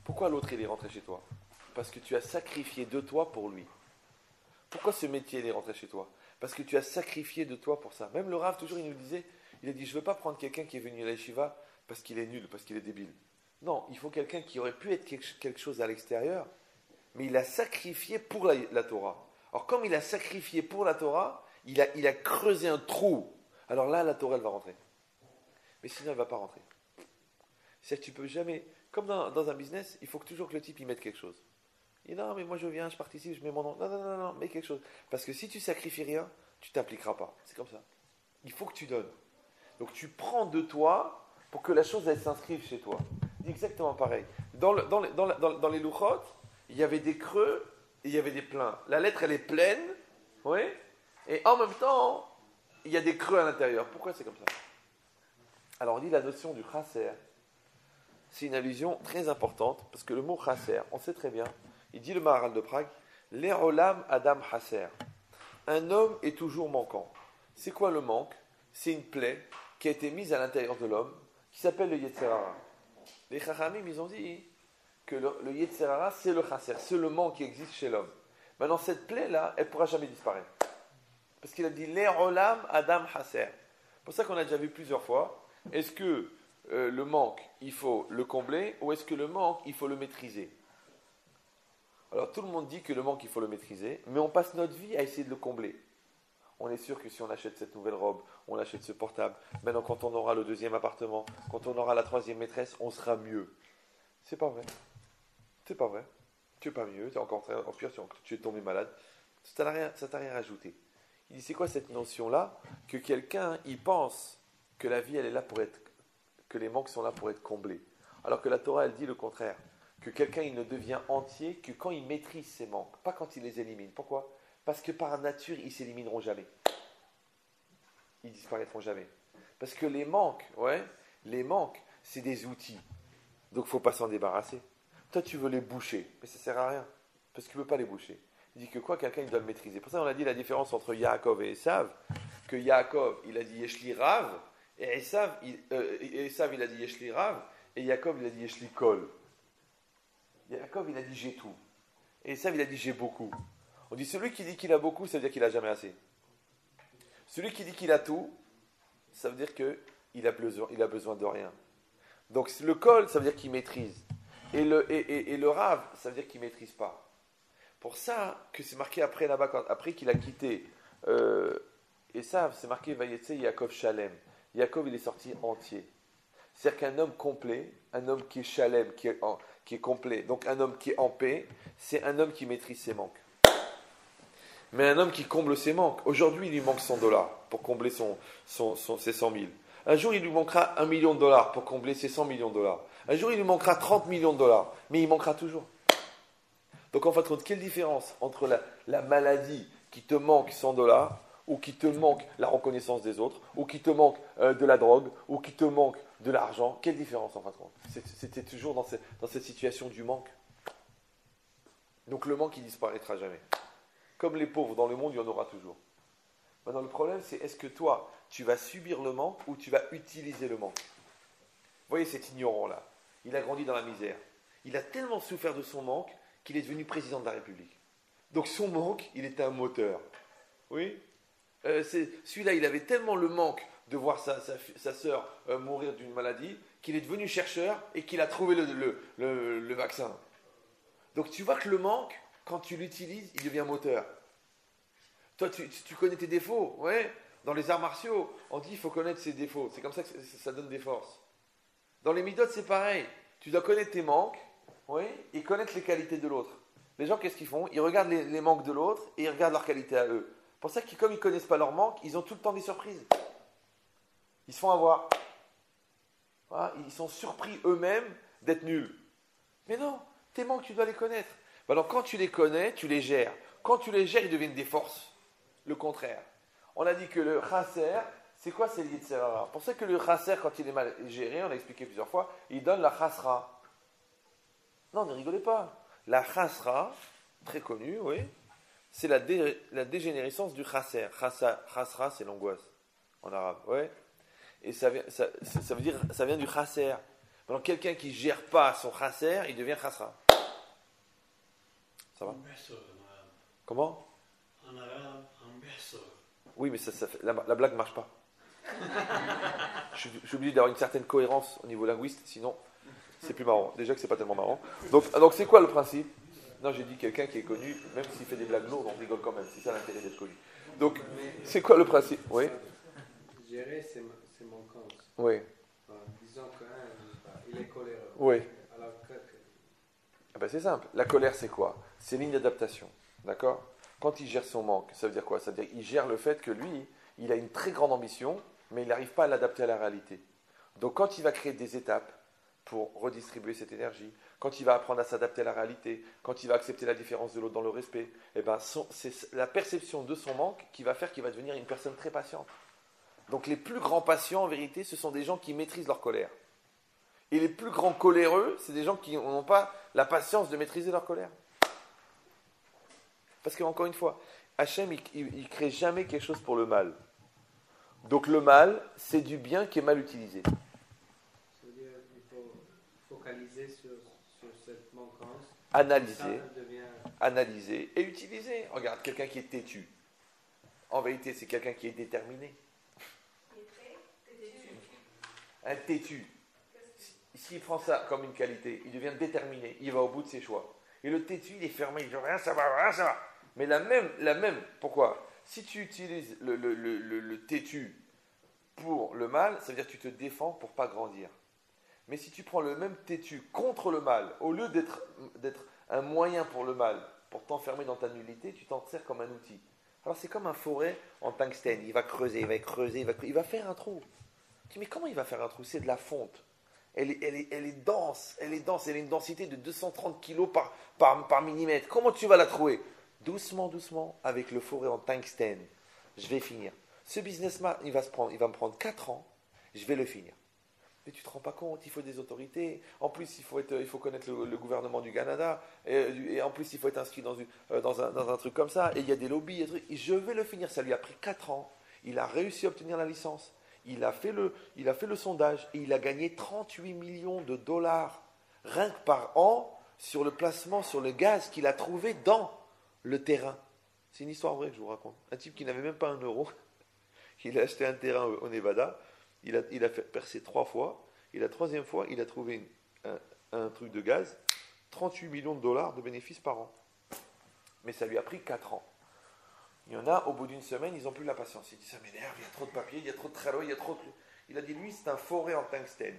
Pourquoi l'autre il est rentré chez toi? Parce que tu as sacrifié de toi pour lui. Pourquoi ce métier il est rentré chez toi? Parce que tu as sacrifié de toi pour ça. Même le Rav, toujours, il nous disait, il a dit, je ne veux pas prendre quelqu'un qui est venu à la yeshiva parce qu'il est nul, parce qu'il est débile. Non, il faut quelqu'un qui aurait pu être quelque chose à l'extérieur, mais il a sacrifié pour la Torah. Alors, comme il a sacrifié pour la Torah, il a creusé un trou. Alors là, la Torah, elle va rentrer. Mais sinon, elle ne va pas rentrer. C'est-à-dire que tu peux jamais... Comme dans un business, il faut toujours que le type y mette quelque chose. Il dit non, mais moi je viens, je participe, je mets mon nom. Non, non, non, non, mets quelque chose. Parce que si tu sacrifies rien, tu ne t'impliqueras pas. C'est comme ça. Il faut que tu donnes. Donc tu prends de toi pour que la chose elle s'inscrive chez toi. C'est exactement pareil. Dans les louchot, il y avait des creux et il y avait des pleins. La lettre elle est pleine, oui, et en même temps, il y a des creux à l'intérieur. Pourquoi c'est comme ça? Alors on dit la notion du chasser. C'est une allusion très importante, parce que le mot chasser, on sait très bien, il dit le Maharal de Prague, l'erolam adam chasser. Un homme est toujours manquant. C'est quoi le manque? C'est une plaie qui a été mise à l'intérieur de l'homme, qui s'appelle le Yetzer Hara. Les Chachamim, ils ont dit que le Yetzer Hara, c'est le chasser, c'est le manque qui existe chez l'homme. Maintenant, cette plaie-là, elle ne pourra jamais disparaître. Parce qu'il a dit l'erolam adam chasser. C'est pour ça qu'on a déjà vu plusieurs fois, est-ce que le manque, il faut le combler, ou est-ce que le manque, il faut le maîtriser? Alors tout le monde dit que le manque, il faut le maîtriser, mais on passe notre vie à essayer de le combler. On est sûr que si on achète cette nouvelle robe, on achète ce portable, maintenant quand on aura le deuxième appartement, quand on aura la troisième maîtresse, on sera mieux. C'est pas vrai. C'est pas vrai. Tu es pas mieux, tu es encore en pire, tu es tombé malade. Ça t'a rien rajouté. Il dit, c'est quoi cette notion-là? Que quelqu'un, il pense que la vie, elle est là pour être... que les manques sont là pour être comblés. Alors que la Torah, elle dit le contraire. Que quelqu'un, il ne devient entier que quand il maîtrise ses manques, pas quand il les élimine. Pourquoi? Parce que par nature, ils s'élimineront jamais. Ils disparaîtront jamais. Parce que les manques, c'est des outils. Donc, il ne faut pas s'en débarrasser. Toi, tu veux les boucher, mais ça ne sert à rien. Parce que tu ne peux pas les boucher. Il dit que quoi, quelqu'un, il doit le maîtriser. Pour ça, on a dit la différence entre Yaakov et Esav. Que Yaakov, il a dit Yeshli Rav, et Esav, il a dit Yeshli Rav, et Yaakov, il a dit Yeshli Kol. Yaakov, il a dit j'ai tout. Et Esav, il a dit j'ai beaucoup. On dit celui qui dit qu'il a beaucoup, ça veut dire qu'il n'a jamais assez. Celui qui dit qu'il a tout, ça veut dire qu'il a besoin de rien. Donc le Kol, ça veut dire qu'il maîtrise. Et le Rav, ça veut dire qu'il ne maîtrise pas. Pour ça que c'est marqué après là-bas, après qu'il a quitté Esav, c'est marqué Vayetse Yaakov Shalem. Yaakov, il est sorti entier. C'est-à-dire qu'un homme complet, un homme qui est Shalem, qui est complet, donc un homme qui est en paix, c'est un homme qui maîtrise ses manques. Mais un homme qui comble ses manques, aujourd'hui, il lui manque $100 pour combler ses 100 000. Un jour, il lui manquera $1 million pour combler ses 100 millions de dollars. Un jour, il lui manquera 30 millions de dollars, mais il manquera toujours. Donc, en fin de compte, quelle différence entre la maladie qui te manque $100 ou qui te manque la reconnaissance des autres, ou qui te manque de la drogue, ou qui te manque de l'argent? Quelle différence en fin de compte? C'était toujours dans cette situation du manque. Donc le manque, il disparaîtra jamais. Comme les pauvres dans le monde, il y en aura toujours. Maintenant, le problème, c'est est-ce que toi, tu vas subir le manque ou tu vas utiliser le manque? Vous voyez cet ignorant-là, il a grandi dans la misère. Il a tellement souffert de son manque qu'il est devenu président de la République. Donc son manque, il était un moteur. Oui. Celui-là, il avait tellement le manque de voir sa sœur mourir d'une maladie qu'il est devenu chercheur et qu'il a trouvé le vaccin. Donc tu vois que le manque, quand tu l'utilises, il devient moteur. Toi, tu connais tes défauts, ouais. Dans les arts martiaux, on dit qu'il faut connaître ses défauts. C'est comme ça que ça donne des forces. Dans les midotes, c'est pareil. Tu dois connaître tes manques, oui, et connaître les qualités de l'autre. Les gens, qu'est-ce qu'ils font? Ils regardent les manques de l'autre et ils regardent leurs qualités à eux. C'est pour ça que comme ils ne connaissent pas leurs manques, ils ont tout le temps des surprises. Ils se font avoir. Voilà, ils sont surpris eux-mêmes d'être nuls. Mais non, tes manques, tu dois les connaître. Alors quand tu les connais, tu les gères. Quand tu les gères, ils deviennent des forces. Le contraire. On a dit que le chasser, c'est quoi? C'est le Yetzer Hara. Pour ça que le chasser, quand il est mal géré, on l'a expliqué plusieurs fois, il donne la chasra. Non, ne rigolez pas. La chasra, très connue, oui, c'est la dégénérescence du chasser. Chasra, c'est l'angoisse, en arabe, ouais. Et ça veut dire, ça vient du chasser. Maintenant, quelqu'un qui ne gère pas son chasser, il devient chasra. Ça va? Comment? En arabe, un berceau. Oui, mais la blague ne marche pas. Je suis obligé d'avoir une certaine cohérence au niveau linguiste, sinon c'est plus marrant. Déjà que c'est pas tellement marrant. Donc c'est quoi le principe? Non, j'ai dit quelqu'un qui est connu, même s'il fait des blagues lourdes, on rigole quand même. C'est ça l'intérêt d'être connu. Donc, c'est quoi le principe? Oui. Gérer ses manquances. Oui. Disons qu'il est coléreux. Oui. Alors Ah ben c'est simple. La colère, c'est quoi? C'est ligne d'adaptation. D'accord? Quand il gère son manque, ça veut dire quoi? Ça veut dire qu'il gère le fait que lui, il a une très grande ambition, mais il n'arrive pas à l'adapter à la réalité. Donc quand il va créer des étapes pour redistribuer cette énergie, quand il va apprendre à s'adapter à la réalité, quand il va accepter la différence de l'autre dans le respect, eh ben c'est la perception de son manque qui va faire qu'il va devenir une personne très patiente. Donc les plus grands patients, en vérité, ce sont des gens qui maîtrisent leur colère. Et les plus grands coléreux, c'est des gens qui n'ont pas la patience de maîtriser leur colère. Parce qu'encore une fois, Hachem, il ne crée jamais quelque chose pour le mal. Donc le mal, c'est du bien qui est mal utilisé. Ça veut dire qu'il faut focaliser sur cette manquance. Analyser et utiliser. Regarde, quelqu'un qui est têtu. En vérité, c'est quelqu'un qui est déterminé. Un têtu. S'il prend ça comme une qualité, il devient déterminé, il va au bout de ses choix. Et le têtu, il est fermé, il dit rien, ça va. Mais la même, pourquoi? Si tu utilises le têtu pour le mal, ça veut dire que tu te défends pour ne pas grandir. Mais si tu prends le même têtu contre le mal, au lieu d'être un moyen pour le mal, pour t'enfermer dans ta nullité, tu t'en sers comme un outil. Alors c'est comme un forêt en tungstène, il va creuser, il va faire un trou. Tu dis, mais comment il va faire un trou? C'est de la fonte. Elle est dense, elle a une densité de 230 kg par millimètre. Comment tu vas la trouver? Doucement, avec le forêt en tungstène. Je vais finir. Ce businessman, il va me prendre 4 ans, je vais le finir. Mais tu ne te rends pas compte, il faut des autorités. En plus, il faut connaître le gouvernement du Canada. Et en plus, il faut être inscrit dans un truc comme ça. Et il y a des lobbies. Et je vais le finir. Ça lui a pris 4 ans. Il a réussi à obtenir la licence. Il a fait le sondage. Et il a gagné 38 millions de dollars rien que par an sur le placement, sur le gaz qu'il a trouvé dans le terrain. C'est une histoire vraie que je vous raconte. Un type qui n'avait même pas 1 euro. Il a acheté un terrain au Nevada. Il a fait percer 3 fois. Et la 3e fois, il a trouvé un truc de gaz. 38 millions de dollars de bénéfices par an. Mais ça lui a pris 4 ans. Il y en a, au bout d'une semaine, ils n'ont plus la patience. Il dit, ça m'énerve, il y a trop de papier, il y a trop de trello, il y a trop de... Il a dit, lui, c'est un forêt en tungstène.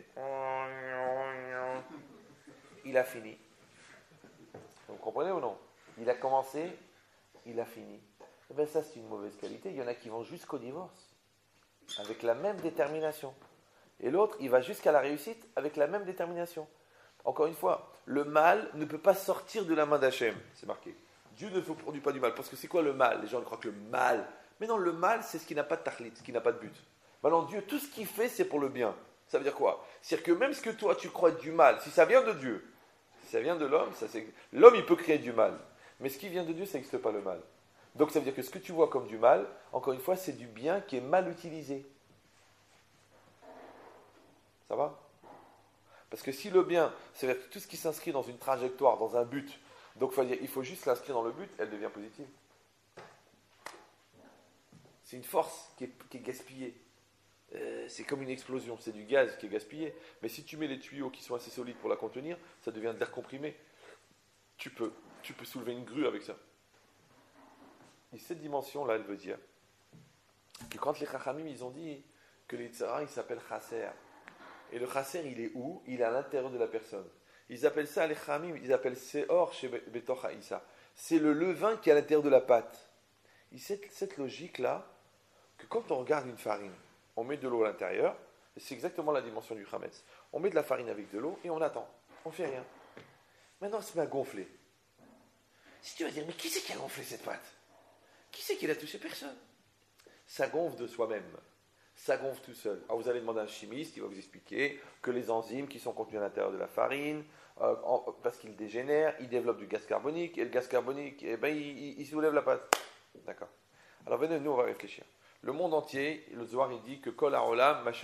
Il a fini. Vous comprenez ou non? Il a commencé, il a fini. Eh bien, ça, c'est une mauvaise qualité. Il y en a qui vont jusqu'au divorce. Avec la même détermination. Et l'autre, il va jusqu'à la réussite avec la même détermination. Encore une fois, le mal ne peut pas sortir de la main d'Hachem. C'est marqué. Dieu ne vous produit pas du mal. Parce que c'est quoi le mal? Les gens croient que le mal... Mais non, le mal, c'est ce qui n'a pas de tahlit, ce qui n'a pas de but. Maintenant, Dieu, tout ce qu'il fait, c'est pour le bien. Ça veut dire quoi? C'est-à-dire que même ce que toi, tu crois être du mal, si ça vient de Dieu, si ça vient de l'homme, l'homme, il peut créer du mal. Mais ce qui vient de Dieu, ça n'existe pas le mal. Donc ça veut dire que ce que tu vois comme du mal, encore une fois, c'est du bien qui est mal utilisé. Ça va? Parce que si le bien, c'est-à-dire que tout ce qui s'inscrit dans une trajectoire, dans un but, donc il faut juste l'inscrire dans le but, elle devient positive. C'est une force qui est gaspillée. C'est comme une explosion, c'est du gaz qui est gaspillé. Mais si tu mets les tuyaux qui sont assez solides pour la contenir, ça devient de l'air comprimé. Tu peux soulever une grue avec ça. Et cette dimension-là, elle veut dire que quand les Chachamim, ils ont dit que les Tzara, il s'appelle Chasser. Et le Chasser, il est où? Il est à l'intérieur de la personne. Ils appellent ça, les Chachamim, ils appellent Seor chez Betoch Haïssa. C'est le levain qui est à l'intérieur de la pâte. Et cette logique-là, que quand on regarde une farine, on met de l'eau à l'intérieur, et c'est exactement la dimension du Hametz. On met de la farine avec de l'eau et on attend. On ne fait rien. Maintenant, elle se met à gonfler. Si tu vas dire, mais qui c'est qui a gonflé cette pâte? Qui c'est qui l'a touché? Personne. Ça gonfle de soi-même. Ça gonfle tout seul. Alors vous allez demander à un chimiste, il va vous expliquer que les enzymes qui sont contenues à l'intérieur de la farine, parce qu'ils dégénèrent, ils développent du gaz carbonique, et le gaz carbonique, il soulève la pâte. D'accord. Alors venez, nous on va réfléchir. Le monde entier, le Zohar il dit que Kol HaOlam Mashanim.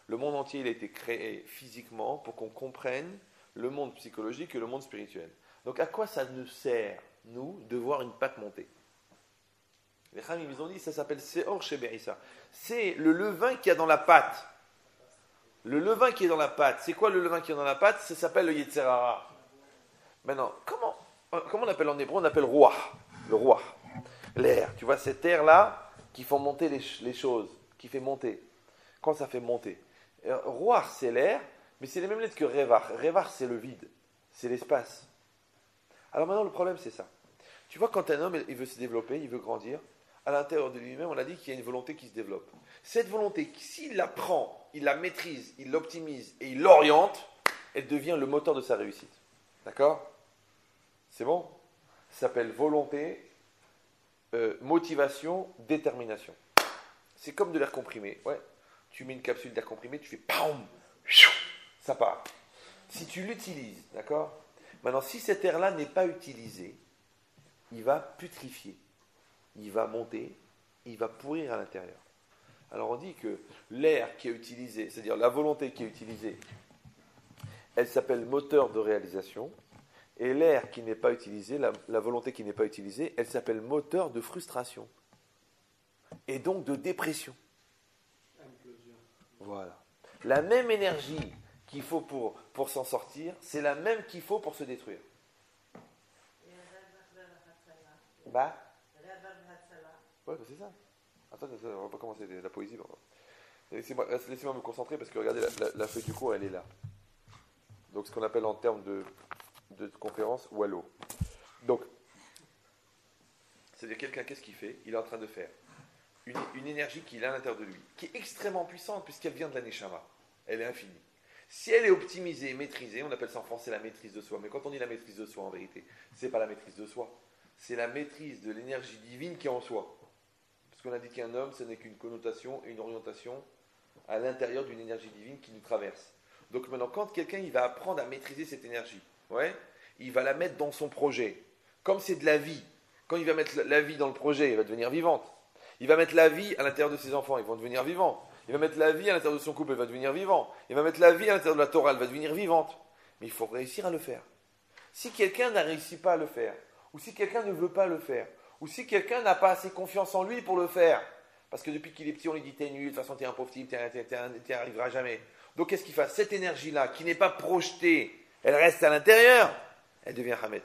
Le monde entier, il a été créé physiquement pour qu'on comprenne le monde psychologique et le monde spirituel. Donc à quoi ça nous sert, nous, de voir une pâte monter? Les Khamim, ils ont dit, ça s'appelle Seor Sheberissa. C'est le levain qu'il y a dans la pâte. Le levain qui est dans la pâte, c'est quoi le levain qui est dans la pâte? Ça s'appelle le Yetzer Hara. Maintenant, comment on appelle en hébreu? On appelle roi, le roi, l'air. Tu vois, cet air-là qui fait monter les choses, qui fait monter. Quand ça fait monter. Roi, c'est l'air, mais c'est les mêmes lettres que Revar. Revar, c'est le vide, c'est l'espace. Alors maintenant, le problème, c'est ça. Tu vois, quand un homme il veut se développer, il veut grandir, à l'intérieur de lui-même, on a dit qu'il y a une volonté qui se développe. Cette volonté, s'il la prend, il la maîtrise, il l'optimise et il l'oriente, elle devient le moteur de sa réussite. D'accord? C'est bon? Ça s'appelle volonté, motivation, détermination. C'est comme de l'air comprimé. Ouais. Tu mets une capsule d'air comprimé, tu fais PAM, ça part. Si tu l'utilises, d'accord? Maintenant, si cet air-là n'est pas utilisé, il va putrifier. Il va monter, il va pourrir à l'intérieur. Alors on dit que l'air qui est utilisé, c'est-à-dire la volonté qui est utilisée, elle s'appelle moteur de réalisation, et l'air qui n'est pas utilisé, la volonté qui n'est pas utilisée, elle s'appelle moteur de frustration, et donc de dépression. Implosion. Voilà. La même énergie qu'il faut pour s'en sortir, c'est la même qu'il faut pour se détruire. Bah ouais, c'est ça. Attends, on va pas commencer la poésie. Laissez-moi me concentrer parce que regardez, la feuille du cours, elle est là. Donc, ce qu'on appelle en termes de conférence, wallo. Donc, c'est-à-dire quelqu'un, qu'est-ce qu'il fait? Il est en train de faire une énergie qu'il a à l'intérieur de lui, qui est extrêmement puissante puisqu'elle vient de la Neshama. Elle est infinie. Si elle est optimisée, maîtrisée, on appelle ça en français la maîtrise de soi. Mais quand on dit la maîtrise de soi, en vérité, c'est pas la maîtrise de soi. C'est la maîtrise de l'énergie divine qui est en soi. Parce qu'on a dit qu'un homme, ce n'est qu'une connotation et une orientation à l'intérieur d'une énergie divine qui nous traverse. Donc maintenant, quand quelqu'un il va apprendre à maîtriser cette énergie, ouais, il va la mettre dans son projet. Comme c'est de la vie, quand il va mettre la vie dans le projet, elle va devenir vivante. Il va mettre la vie à l'intérieur de ses enfants, ils vont devenir vivants. Il va mettre la vie à l'intérieur de son couple, elle va devenir vivant. Il va mettre la vie à l'intérieur de la Torah, elle va devenir vivante. Mais il faut réussir à le faire. Si quelqu'un n'a réussi pas à le faire, ou si quelqu'un ne veut pas le faire, ou si quelqu'un n'a pas assez confiance en lui pour le faire, parce que depuis qu'il est petit, on lui dit t'es nul, de toute façon t'es un pauvre type, t'y arriveras jamais. Donc qu'est-ce qu'il fait? Cette énergie-là, qui n'est pas projetée, elle reste à l'intérieur, elle devient Hamet.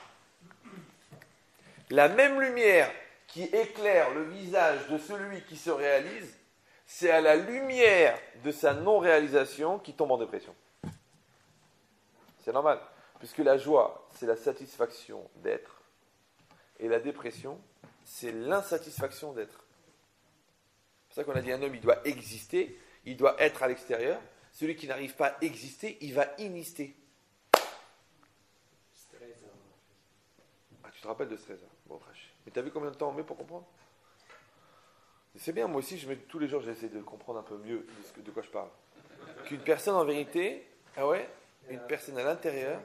La même lumière qui éclaire le visage de celui qui se réalise, c'est à la lumière de sa non-réalisation qui tombe en dépression. C'est normal, puisque la joie, c'est la satisfaction d'être. Et la dépression, c'est l'insatisfaction d'être. C'est pour ça qu'on a dit un homme, il doit exister, il doit être à l'extérieur. Celui qui n'arrive pas à exister, il va inister. Ah, tu te rappelles de Stresa? Bon, trash. Mais t'as vu combien de temps on met pour comprendre? C'est bien, moi aussi, tous les jours, j'essaie de comprendre un peu mieux de quoi je parle. Qu'une personne, en vérité, ah ouais, une personne à l'intérieur,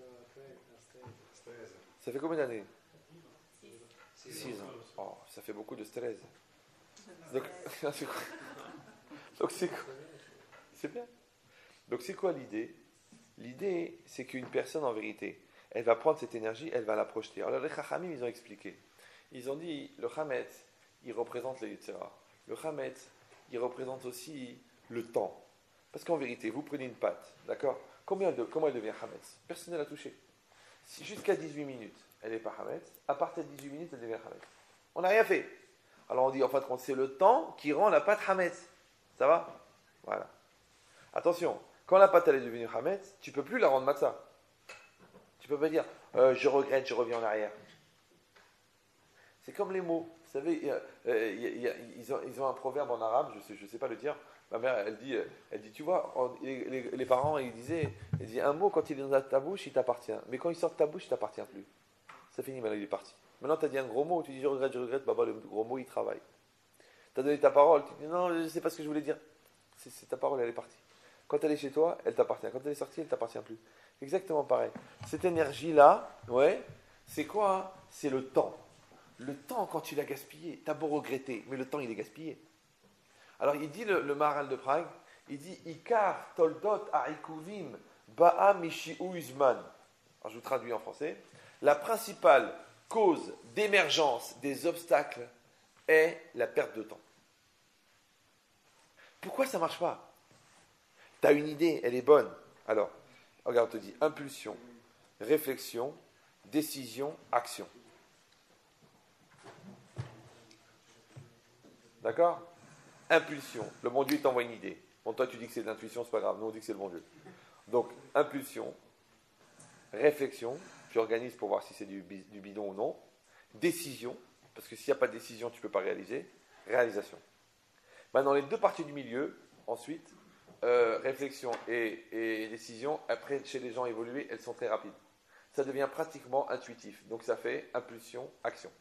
ça fait combien d'années? 6 ans. Oh, ça fait beaucoup de stress. Donc c'est quoi? C'est bien. Donc c'est quoi l'idée? L'idée, c'est qu'une personne, en vérité, elle va prendre cette énergie, elle va la projeter. Alors les Chachamim, ils ont expliqué. Ils ont dit, le Hametz, il représente le Yetzirah. Le Hametz, il représente aussi le temps. Parce qu'en vérité, vous prenez une pâte, d'accord? Comment elle devient Hametz? Personne ne l'a touchée. Si jusqu'à 18 minutes, elle n'est pas Hametz, à partir de 18 minutes, elle devient Hametz. On n'a rien fait. Alors on dit, en fait, c'est le temps qui rend la pâte Hametz. Ça va? Voilà. Attention, quand la pâte elle est devenue Hametz, tu ne peux plus la rendre matzah. Tu ne peux pas dire, je regrette, je reviens en arrière. C'est comme les mots. Vous savez, ils ont un proverbe en arabe, je ne sais pas le dire. Ma mère, elle dit, tu vois, les parents, ils disaient, un mot, quand il est dans ta bouche, il t'appartient. Mais quand il sort de ta bouche, il ne t'appartient plus. Ça finit, maintenant il est parti. Maintenant, tu as dit un gros mot, tu dis, je regrette, bah, le gros mot, il travaille. Tu as donné ta parole, tu dis, non, je ne sais pas ce que je voulais dire. C'est ta parole, elle est partie. Quand elle est chez toi, elle t'appartient. Quand elle est sortie, elle ne t'appartient plus. Exactement pareil. Cette énergie-là, ouais, c'est quoi, hein? C'est le temps. Le temps, quand tu l'as gaspillé, tu as beau regretter, mais le temps, il est gaspillé. Alors, il dit, le Maharal de Prague, Il dit Ikar toldot ha'ikuvim ba'a mishi'u uzman. Alors je vous traduis en français. La principale cause d'émergence des obstacles est la perte de temps. Pourquoi ça ne marche pas? Tu as une idée, elle est bonne. Alors, regarde, on te dit impulsion, réflexion, décision, action. D'accord? Impulsion. Le bon Dieu t'envoie une idée. Bon, toi tu dis que c'est de l'intuition, c'est pas grave. Nous on dit que c'est le bon Dieu. Donc, impulsion, réflexion, tu organises pour voir si c'est du bidon ou non. Décision, parce que s'il n'y a pas de décision, tu ne peux pas réaliser. Réalisation. Maintenant, les deux parties du milieu, ensuite, réflexion et décision, après, chez les gens évolués, elles sont très rapides. Ça devient pratiquement intuitif. Donc, ça fait impulsion, action.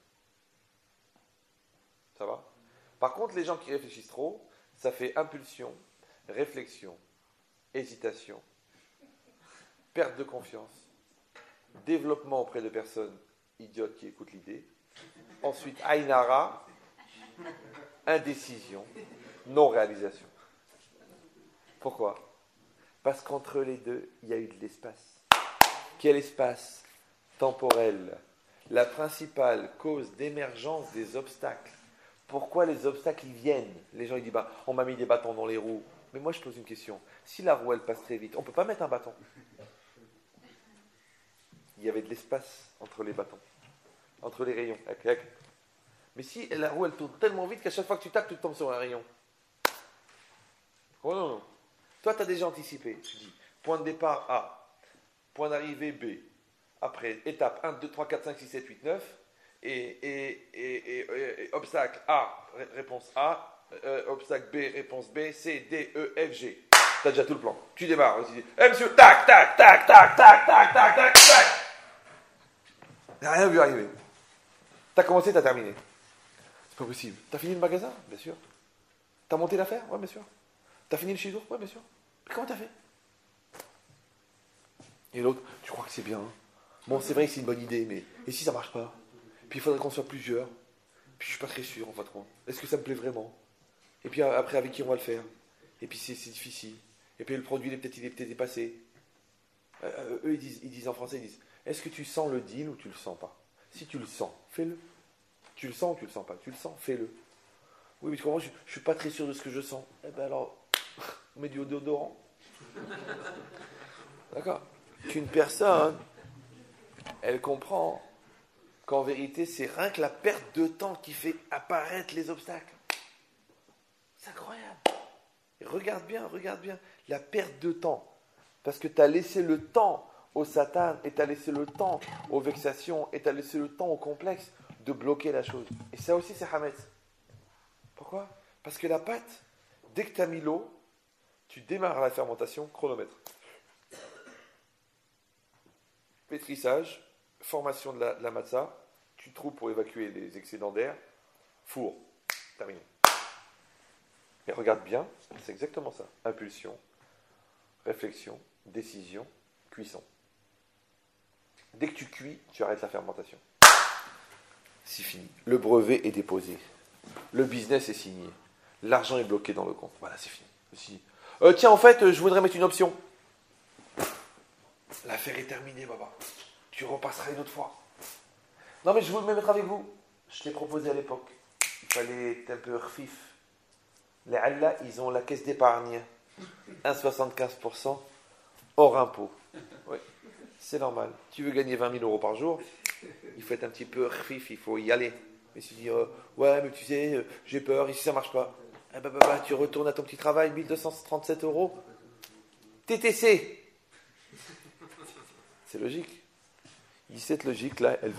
Ça va? Par contre, les gens qui réfléchissent trop, ça fait impulsion, réflexion, hésitation, perte de confiance, développement auprès de personnes idiotes qui écoutent l'idée. Ensuite, Ainara, indécision, non-réalisation. Pourquoi? Parce qu'entre les deux, il y a eu de l'espace. Quel espace? Temporel. La principale cause d'émergence des obstacles. Pourquoi les obstacles ils viennent? Les gens ils disent on m'a mis des bâtons dans les roues. Mais moi je pose une question. Si la roue elle passe très vite, on ne peut pas mettre un bâton. Il y avait de l'espace entre les bâtons, entre les rayons. Mais si la roue elle tourne tellement vite qu'à chaque fois que tu tapes, tu tombes sur un rayon. Oh non, non. Toi tu as déjà anticipé. Tu dis point de départ A, point d'arrivée B. Après étape 1, 2, 3, 4, 5, 6, 7, 8, 9. Et obstacle A, réponse A, obstacle B, réponse B, C, D, E, F, G. T'as déjà tout le plan. Tu démarres. Tu dis, monsieur, tac, tac, tac, tac, tac, tac, tac, tac, tac. T'as rien vu arriver. T'as commencé, t'as terminé. C'est pas possible. T'as fini le magasin? Bien sûr. T'as monté l'affaire? Ouais, bien sûr. T'as fini le chiffre? Ouais, bien sûr. Mais comment t'as fait? Et l'autre, tu crois que c'est bien? Bon, c'est vrai que c'est une bonne idée, mais et si ça marche pas? Puis il faudrait qu'on soit plusieurs. Puis je suis pas très sûr, en patron. Est-ce que ça me plaît vraiment? Et puis après, avec qui on va le faire? Et puis c'est difficile. Et puis le produit, il est peut-être dépassé. Eux, ils disent en français, ils disent, est-ce que tu sens le deal ou tu le sens pas? Si tu le sens, fais-le. Tu le sens ou tu le sens pas? Tu le sens, fais-le. Oui, mais tu comprends, je suis pas très sûr de ce que je sens. Eh ben alors, on met du déodorant. D'accord? Qu'une personne, elle comprend qu'en vérité, c'est rien que la perte de temps qui fait apparaître les obstacles. C'est incroyable. Et regarde bien, la perte de temps. Parce que tu as laissé le temps au Satan, et tu as laissé le temps aux vexations, et tu as laissé le temps au complexe de bloquer la chose. Et ça aussi, c'est Hametz. Pourquoi? Parce que la pâte, dès que tu as mis l'eau, tu démarres la fermentation, chronomètre. Pétrissage, formation de la matzah, tu trous pour évacuer les excédents d'air, four, terminé. Mais regarde bien, c'est exactement ça. Impulsion, réflexion, décision, cuisson. Dès que tu cuis, tu arrêtes la fermentation. C'est fini. Le brevet est déposé. Le business est signé. L'argent est bloqué dans le compte. Voilà, c'est fini. Tiens, en fait, je voudrais mettre une option. L'affaire est terminée, Baba. Tu repasseras une autre fois. Non, mais je veux me mettre avec vous. Je t'ai proposé à l'époque. Il fallait être un peu refif. Les Allah, ils ont la caisse d'épargne. 1,75% hors impôt. Oui, c'est normal. Tu veux gagner 20 000 euros par jour, il faut être un petit peu refif, il faut y aller. Mais si tu dis, ouais, mais tu sais, j'ai peur, ici ça marche pas. Eh ben, tu retournes à ton petit travail, 1237 euros. TTC. C'est logique. Cette logique-là, elle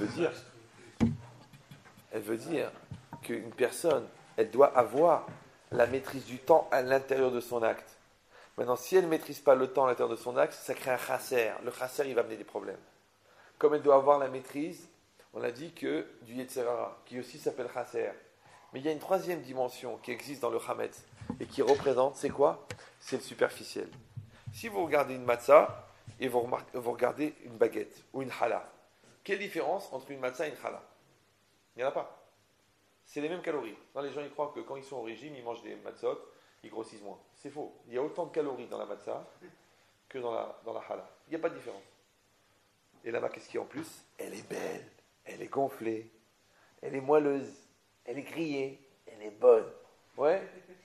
veut dire qu'une personne, elle doit avoir la maîtrise du temps à l'intérieur de son acte. Maintenant, si elle ne maîtrise pas le temps à l'intérieur de son acte, ça crée un chasser. Le chasser, il va amener des problèmes. Comme elle doit avoir la maîtrise, on a dit que du Yetzerara, qui aussi s'appelle chasser. Mais il y a une troisième dimension qui existe dans le Hametz et qui représente, c'est quoi? C'est le superficiel. Si vous regardez une matzah et vous regardez une baguette ou une challah, quelle différence entre une matzah et une challah? Il n'y en a pas. C'est les mêmes calories. Non, les gens ils croient que quand ils sont au régime, ils mangent des matzot ils grossissent moins. C'est faux. Il y a autant de calories dans la matzah que dans la challah. Il n'y a pas de différence. Et là-bas, qu'est-ce qu'il y a en plus? Elle est belle, elle est gonflée, elle est moelleuse, elle est grillée, elle est bonne. Ouais.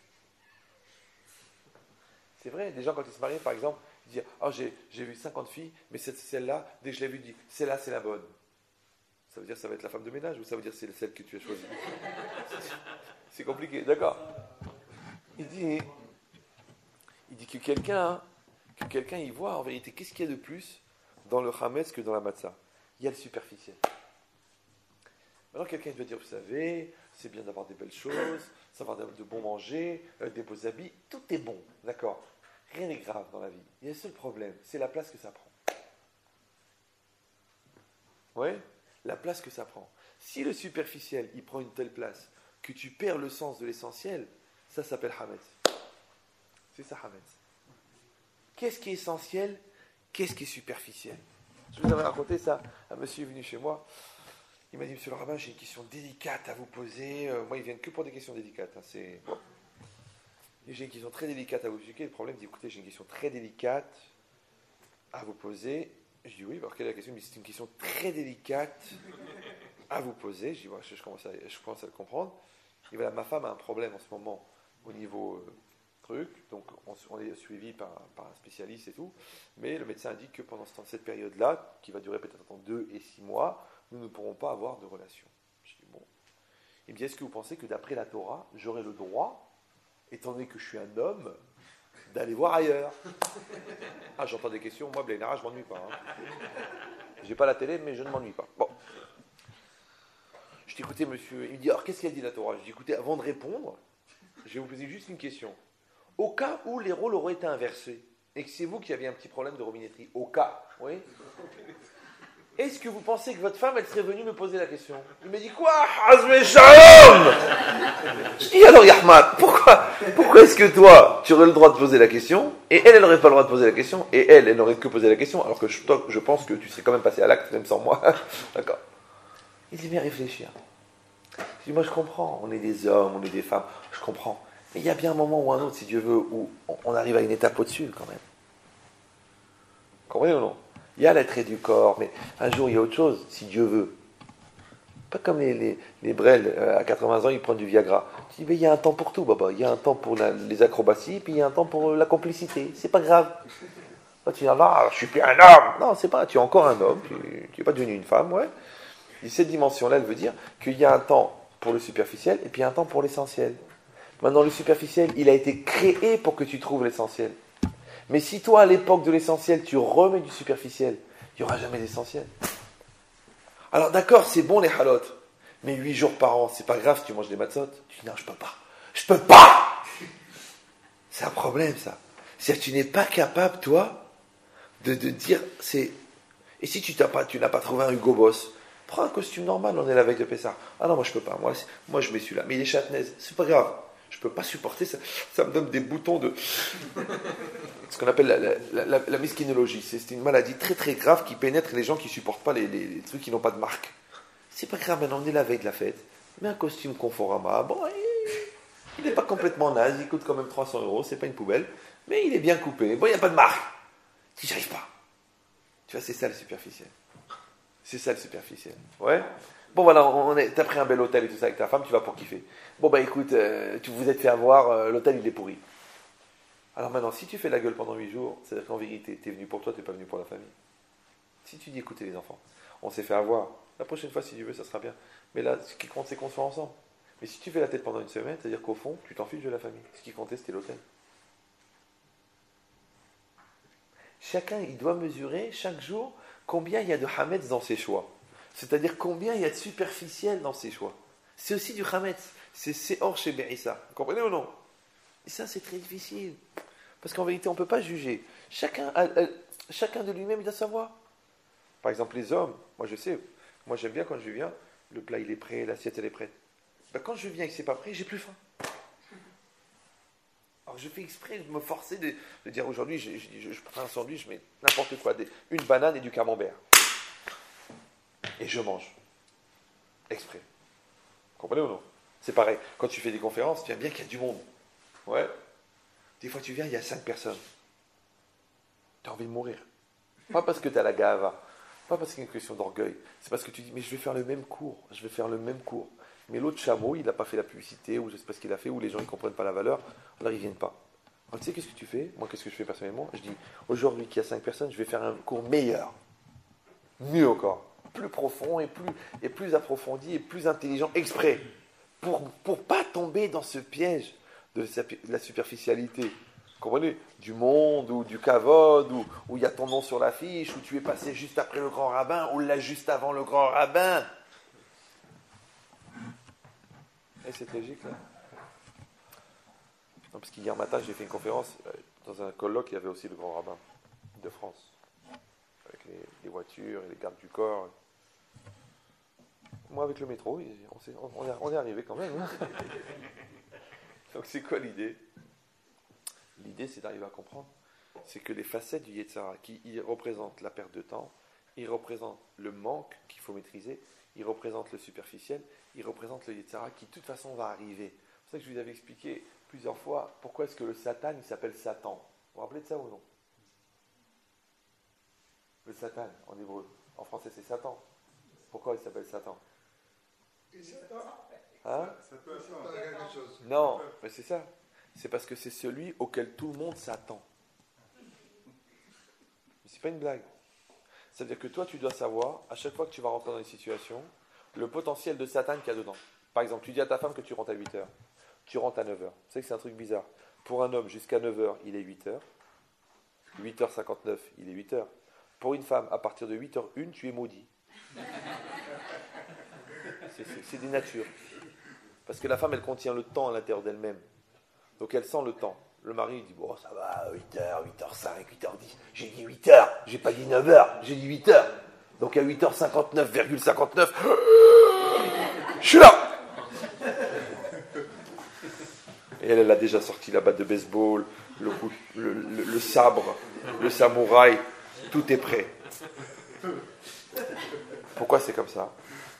C'est vrai, des gens quand ils se marient, par exemple, ils disent « Oh, j'ai vu 50 filles, mais celle-là, dès que je l'ai vue, dit celle-là, c'est la bonne. » Ça veut dire que ça va être la femme de ménage ou ça veut dire que c'est celle que tu as choisie? C'est compliqué, d'accord. Il dit que quelqu'un y voit en vérité qu'est-ce qu'il y a de plus dans le chametz que dans la matzah. Il y a le superficiel. Maintenant, quelqu'un va dire, vous savez, c'est bien d'avoir des belles choses, savoir de bon manger, des beaux habits, tout est bon, d'accord. Rien n'est grave dans la vie. Il y a un seul problème, c'est la place que ça prend. Oui, la place que ça prend. Si le superficiel, il prend une telle place que tu perds le sens de l'essentiel, ça s'appelle hametz. C'est ça, hametz. Qu'est-ce qui est essentiel? Qu'est-ce qui est superficiel? Je vous avais raconté ça. Un monsieur est venu chez moi. Il m'a dit, monsieur le rabbin, j'ai une question délicate à vous poser. Moi, ils viennent que pour des questions délicates. Hein. C'est... Bon. J'ai une question très délicate à vous poser. Le problème, il dit, écoutez, j'ai une question très délicate à vous poser. Je dis, oui, alors quelle est la question? Il me dit, c'est une question très délicate à vous poser. Je dis, ouais, je commence à le comprendre. Et voilà, ma femme a un problème en ce moment au niveau truc. Donc, on est suivi par un spécialiste et tout. Mais le médecin indique que pendant cette période-là, qui va durer peut-être entre 2 et 6 mois, nous ne pourrons pas avoir de relation. Je dis, bon. Il me dit, est-ce que vous pensez que d'après la Torah, j'aurai le droit, étant donné que je suis un homme, d'aller voir ailleurs? Ah, j'entends des questions. Moi, Blainara, je ne m'ennuie pas. J'ai pas la télé, mais je ne m'ennuie pas. Bon. Je dis, écoutez, monsieur. Il me dit, alors, qu'est-ce qu'elle dit la Torah? Je dis, écoutez, avant de répondre, je vais vous poser juste une question. Au cas où les rôles auraient été inversés, et que c'est vous qui aviez un petit problème de robinetterie, au cas, oui, est-ce que vous pensez que votre femme, elle serait venue me poser la question? Il me dit, quoi? Hazme Shalom! Je dis, alors, Yahmad, pourquoi est-ce que toi, tu aurais le droit de poser la question, et elle n'aurait pas le droit de poser la question, et elle n'aurait que poser la question, alors que je pense que tu sais quand même passer à l'acte, même sans moi. D'accord. Il dit, mais réfléchir. Je dis, moi je comprends, on est des hommes, on est des femmes, je comprends. Mais il y a bien un moment ou un autre, si Dieu veut, où on arrive à une étape au-dessus, quand même. Vous comprenez ou non? Il y a l'attrait du corps, mais un jour il y a autre chose, si Dieu veut. Pas comme les brels, à 80 ans, ils prennent du Viagra. Tu dis, mais il y a un temps pour tout, Baba. Il y a un temps pour les acrobaties, puis il y a un temps pour la complicité. C'est pas grave. Là, tu dis, ah, je suis plus un homme. Non, c'est pas, tu es encore un homme, tu n'es pas devenu une femme, ouais. Et cette dimension-là, elle veut dire qu'il y a un temps pour le superficiel, et puis un temps pour l'essentiel. Maintenant, le superficiel, il a été créé pour que tu trouves l'essentiel. Mais si toi, à l'époque de l'essentiel, tu remets du superficiel, il n'y aura jamais d'essentiel. Alors d'accord, c'est bon les halotes, mais 8 jours par an, c'est pas grave si tu manges des matzot. Tu dis non, je peux pas. Je peux pas. C'est un problème ça. C'est-à-dire que tu n'es pas capable, toi, de dire, c'est... Et si tu n'as pas trouvé un Hugo Boss, prends un costume normal, on est la veille de Pessah. Ah non, moi je peux pas, moi je mets celui-là. Mais il est châtenaise, c'est pas grave. Je peux pas supporter ça. Ça me donne des boutons de... Ce qu'on appelle la miskinologie. C'est une maladie très très grave qui pénètre les gens qui supportent pas les trucs qui n'ont pas de marque. C'est pas grave, maintenant on est la veille de la fête. Mais un costume Conforama, bon, il n'est pas complètement naze, il coûte quand même 300 €, c'est pas une poubelle, mais il est bien coupé. Bon, il n'y a pas de marque. Si j'arrive pas. Tu vois, c'est ça le superficiel. C'est ça le superficiel. Ouais. Bon voilà, t'as pris un bel hôtel et tout ça avec ta femme, tu vas pour kiffer. Bon bah écoute, tu vous êtes fait avoir, l'hôtel il est pourri. Alors maintenant, si tu fais la gueule pendant 8 jours, c'est-à-dire qu'en vérité, t'es venu pour toi, t'es pas venu pour la famille. Si tu dis écoutez les enfants, on s'est fait avoir, la prochaine fois si tu veux, ça sera bien. Mais là, ce qui compte c'est qu'on soit ensemble. Mais si tu fais la tête pendant une semaine, c'est-à-dire qu'au fond, tu t'en fiches de la famille. Ce qui comptait c'était l'hôtel. Chacun, il doit mesurer chaque jour combien il y a de hametz dans ses choix. C'est-à-dire combien il y a de superficiel dans ses choix. C'est aussi du hametz. C'est hors chez Berissa. Vous comprenez ou non? Et ça, c'est très difficile. Parce qu'en vérité, on ne peut pas juger. Chacun de lui-même, il doit savoir. Par exemple, les hommes, moi je sais, moi j'aime bien quand je viens, le plat il est prêt, l'assiette elle est prête. Ben, quand je viens et que c'est pas prêt, j'ai plus faim. Alors je fais exprès de me forcer de dire aujourd'hui, je prends un sandwich, je mets n'importe quoi, une banane et du camembert. Et je mange. Exprès. Vous comprenez ou non? C'est pareil. Quand tu fais des conférences, tu vois bien qu'il y a du monde. Ouais. Des fois, tu viens, il y a 5 personnes. Tu as envie de mourir. Pas parce que tu as la gava, pas parce qu'il y a une question d'orgueil. C'est parce que tu dis, mais je vais faire le même cours, je vais faire le même cours. Mais l'autre chameau, il n'a pas fait la publicité, ou je ne sais pas ce qu'il a fait, ou les gens ne comprennent pas la valeur, alors ils ne viennent pas. Alors tu sais, qu'est-ce que tu fais? Moi, qu'est-ce que je fais personnellement? Je dis, aujourd'hui qu'il y a 5 personnes, je vais faire un cours meilleur. Mieux encore. Plus profond et plus approfondi et plus intelligent, exprès. Pour pas tomber dans ce piège de la superficialité. Vous comprenez? Du monde ou du kavod, où il y a ton nom sur l'affiche, où tu es passé juste après le grand rabbin, ou là juste avant le grand rabbin. Et cette logique-là. Non, parce qu'hier matin, j'ai fait une conférence, dans un colloque, il y avait aussi le grand rabbin de France, avec les voitures et les gardes du corps. Moi, avec le métro, on est arrivé quand même. Hein. Donc, c'est quoi l'idée? L'idée, c'est d'arriver à comprendre. C'est que les facettes du Yetzirah, qui représentent la perte de temps, ils représentent le manque qu'il faut maîtriser, ils représentent le superficiel, ils représentent le Yetzirah qui, de toute façon, va arriver. C'est pour ça que je vous avais expliqué plusieurs fois pourquoi est-ce que le Satan, il s'appelle Satan. Vous vous rappelez de ça ou non? Le Satan, en hébreu. En français, c'est Satan. Pourquoi il s'appelle Satan? Hein? Ça peut attendre quelque chose. Non, mais c'est ça. C'est parce que c'est celui auquel tout le monde s'attend. Mais c'est pas une blague. C'est-à-dire que toi, tu dois savoir, à chaque fois que tu vas rentrer dans une situation, le potentiel de Satan qu'il y a dedans. Par exemple, tu dis à ta femme que tu rentres à 8 heures. Tu rentres à 9 heures. Tu sais que c'est un truc bizarre. Pour un homme, jusqu'à 9 heures, il est 8 heures. 8h59, il est 8 heures. Pour une femme, à partir de 8h01, tu es maudit. C'est des natures. Parce que la femme, elle contient le temps à l'intérieur d'elle-même. Donc elle sent le temps. Le mari, il dit, bon, ça va, 8h, 8h05, 8h10. J'ai dit 8h, j'ai pas dit 9h, j'ai dit 8h. Donc à 8h59,59, je suis là. Et elle a déjà sorti la batte de baseball, le sabre, le samouraï, tout est prêt. Pourquoi c'est comme ça?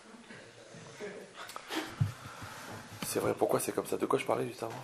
C'est vrai, pourquoi c'est comme ça? De quoi je parlais juste avant?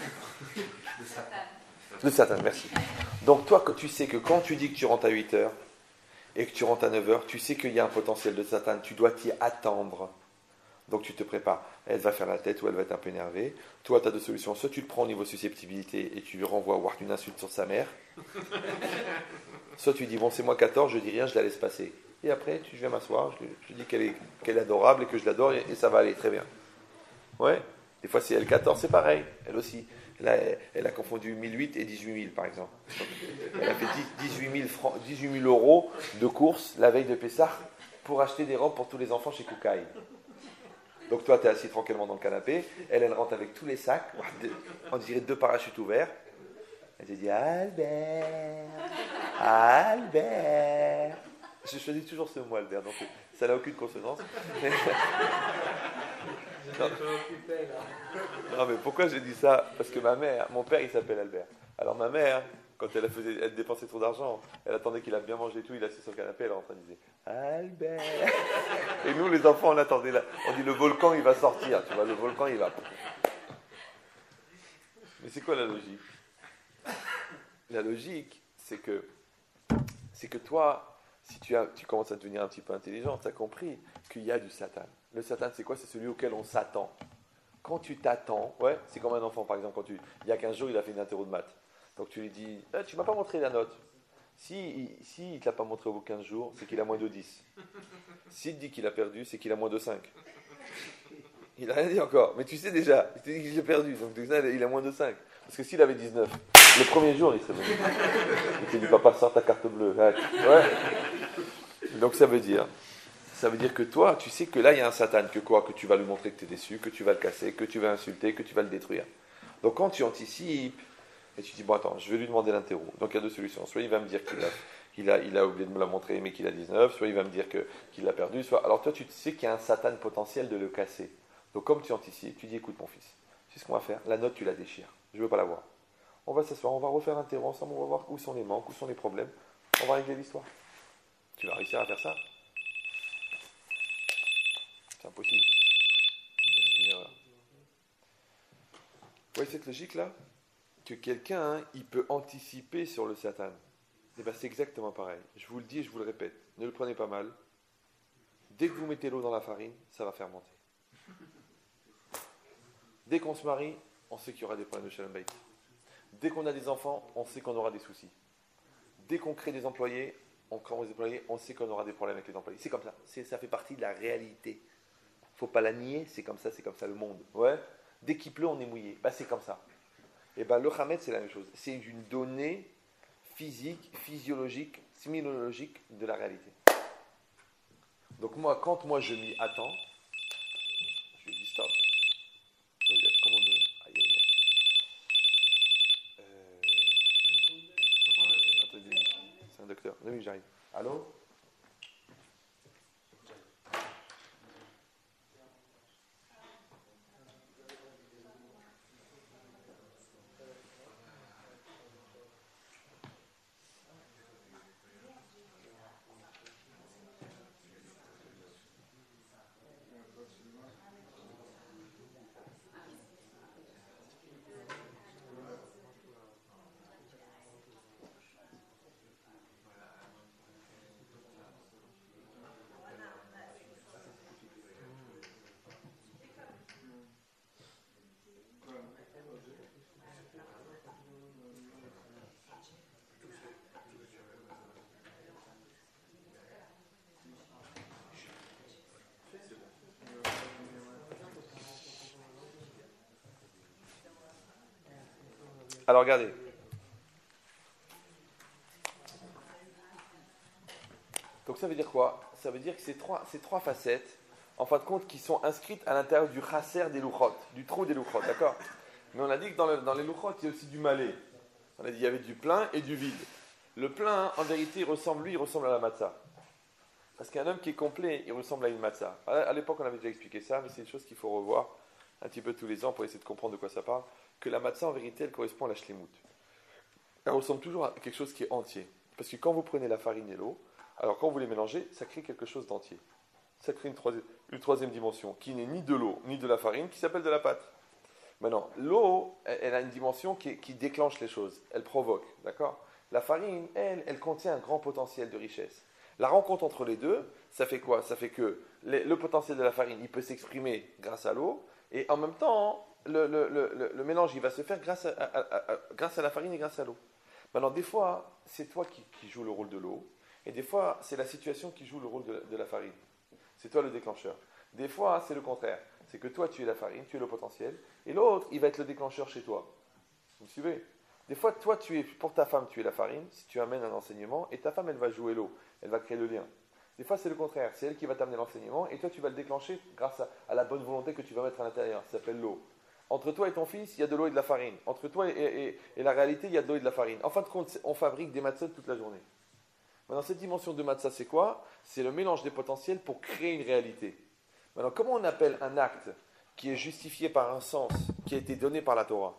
De Satan, merci. Donc toi, tu sais que quand tu dis que tu rentres à 8 heures et que tu rentres à 9 heures, tu sais qu'il y a un potentiel de Satan, tu dois t'y attendre. Donc tu te prépares. Elle va faire la tête ou elle va être un peu énervée. Toi, tu as deux solutions. Soit tu le prends au niveau susceptibilité et tu lui renvoies voir une insulte sur sa mère. Soit tu dis, bon, c'est moi 14, je dis rien, je la laisse passer. Et après, je vais m'asseoir, je dis qu'elle est adorable et que je l'adore et ça va aller très bien. Ouais. Des fois, c'est elle 14, c'est pareil. Elle aussi. Là, elle a confondu 1008 et 18 000, par exemple. Donc, elle a fait 18 000 euros de courses la veille de Pessah pour acheter des robes pour tous les enfants chez Koukaï. Donc toi, tu es assis tranquillement dans le canapé. Elle rentre avec tous les sacs. On dirait 2 parachutes ouverts. Elle te dit, Albert, Albert. Je choisis toujours ce mot, Albert. Donc ça n'a aucune consonance. Non, mais pourquoi j'ai dit ça? Parce que mon père, il s'appelle Albert. Alors ma mère, quand elle dépensait trop d'argent, elle attendait qu'il a bien mangé tout, il est assis sur le canapé, elle est en train de dire Albert. Et nous, les enfants, on attendait là. On dit le volcan, il va sortir, tu vois, le volcan, il va. Mais c'est quoi la logique? La logique, c'est que toi, si tu commences à devenir un petit peu intelligent, tu as compris qu'il y a du Satan. Le Satan, c'est quoi? C'est celui auquel on s'attend. Quand tu t'attends, ouais, c'est comme un enfant, par exemple, il y a 15 jours, il a fait une interro de maths. Donc tu lui dis, tu ne m'as pas montré la note. Si il ne te l'a pas montré au bout de 15 jours, c'est qu'il a moins de 10. S'il te dit qu'il a perdu, c'est qu'il a moins de 5. Il n'a rien dit encore, mais tu sais déjà, il te dit qu'il a perdu, donc il a moins de 5. Parce que s'il avait 19, le premier jour, il serait venu. Il te dit, papa, sors ta carte bleue. Ouais. Donc ça veut dire que toi, tu sais que là, il y a un Satan, que tu vas lui montrer que tu es déçu, que tu vas le casser, que tu vas insulter, que tu vas le détruire. Donc quand tu anticipes, et tu dis, bon attends, je vais lui demander l'interro. Donc il y a 2 solutions. Soit il va me dire qu'il a oublié de me la montrer, mais qu'il a 19, soit il va me dire qu'il l'a perdu, alors toi, tu sais qu'il y a un Satan potentiel de le casser. Donc comme tu anticipes, tu dis, écoute mon fils, c'est ce qu'on va faire, la note, tu la déchires. Je ne veux pas la voir. On va s'asseoir, on va refaire un terreau ensemble, on va voir où sont les manques, où sont les problèmes. On va régler l'histoire. Tu vas réussir à faire ça? C'est impossible. C'est une erreur. Vous voyez cette logique-là? que quelqu'un, il peut anticiper sur le Satan. Et bien c'est exactement pareil. Je vous le dis et je vous le répète. Ne le prenez pas mal. Dès que vous mettez l'eau dans la farine, ça va fermenter. Dès qu'on se marie, on sait qu'il y aura des problèmes de Shalom Bayit. Dès qu'on a des enfants, on sait qu'on aura des soucis. Dès qu'on crée des employés, on sait qu'on aura des problèmes avec les employés. C'est comme ça. Ça fait partie de la réalité. Il ne faut pas la nier, c'est comme ça le monde. Ouais. Dès qu'il pleut, on est mouillé. C'est comme ça. Et le Hametz, c'est la même chose. C'est une donnée physique, physiologique, sémiologique de la réalité. Donc moi, quand je m'y attends, je lui dis stop. Oui, il a commande. Aïe, aïe, aïe. Attendez, c'est un docteur. Oui, j'arrive. Allô? Alors regardez. Donc ça veut dire quoi? Ça veut dire que ces trois facettes, en fin de compte, qui sont inscrites à l'intérieur du chasser des louchot, du trou des louchot, d'accord? Mais on a dit que dans les louchot, il y a aussi du malé. On a dit qu'il y avait du plein et du vide. Le plein, en vérité, il ressemble à la matzah. Parce qu'un homme qui est complet, il ressemble à une matzah. À l'époque, on avait déjà expliqué ça, mais c'est une chose qu'il faut revoir un petit peu tous les ans pour essayer de comprendre de quoi ça parle. Que la matzah, en vérité, elle correspond à la shlemut. Elle ressemble toujours à quelque chose qui est entier. Parce que quand vous prenez la farine et l'eau, alors quand vous les mélangez, ça crée quelque chose d'entier. Ça crée une troisième dimension, qui n'est ni de l'eau, ni de la farine, qui s'appelle de la pâte. Maintenant, l'eau, elle a une dimension qui déclenche les choses. Elle provoque, d'accord? La farine, elle contient un grand potentiel de richesse. La rencontre entre les deux, ça fait quoi? Ça fait que le potentiel de la farine, il peut s'exprimer grâce à l'eau, et en même temps, le mélange, il va se faire grâce à la farine et grâce à l'eau. Maintenant, des fois, c'est toi qui joues le rôle de l'eau, et des fois, c'est la situation qui joue le rôle de la farine. C'est toi le déclencheur. Des fois, c'est le contraire. C'est que toi, tu es la farine, tu es le potentiel, et l'autre, il va être le déclencheur chez toi. Vous me suivez? Des fois, toi, pour ta femme, tu es la farine, si tu amènes un enseignement, et ta femme, elle va jouer l'eau, elle va créer le lien. Des fois, c'est le contraire. C'est elle qui va t'amener l'enseignement, et toi, tu vas le déclencher grâce à la bonne volonté que tu vas mettre à l'intérieur. Ça s'appelle l'eau. Entre toi et ton fils, il y a de l'eau et de la farine. Entre toi et la réalité, il y a de l'eau et de la farine. En fin de compte, on fabrique des matzot toute la journée. Maintenant, cette dimension de matzah, c'est quoi? C'est le mélange des potentiels pour créer une réalité. Maintenant, comment on appelle un acte qui est justifié par un sens qui a été donné par la Torah?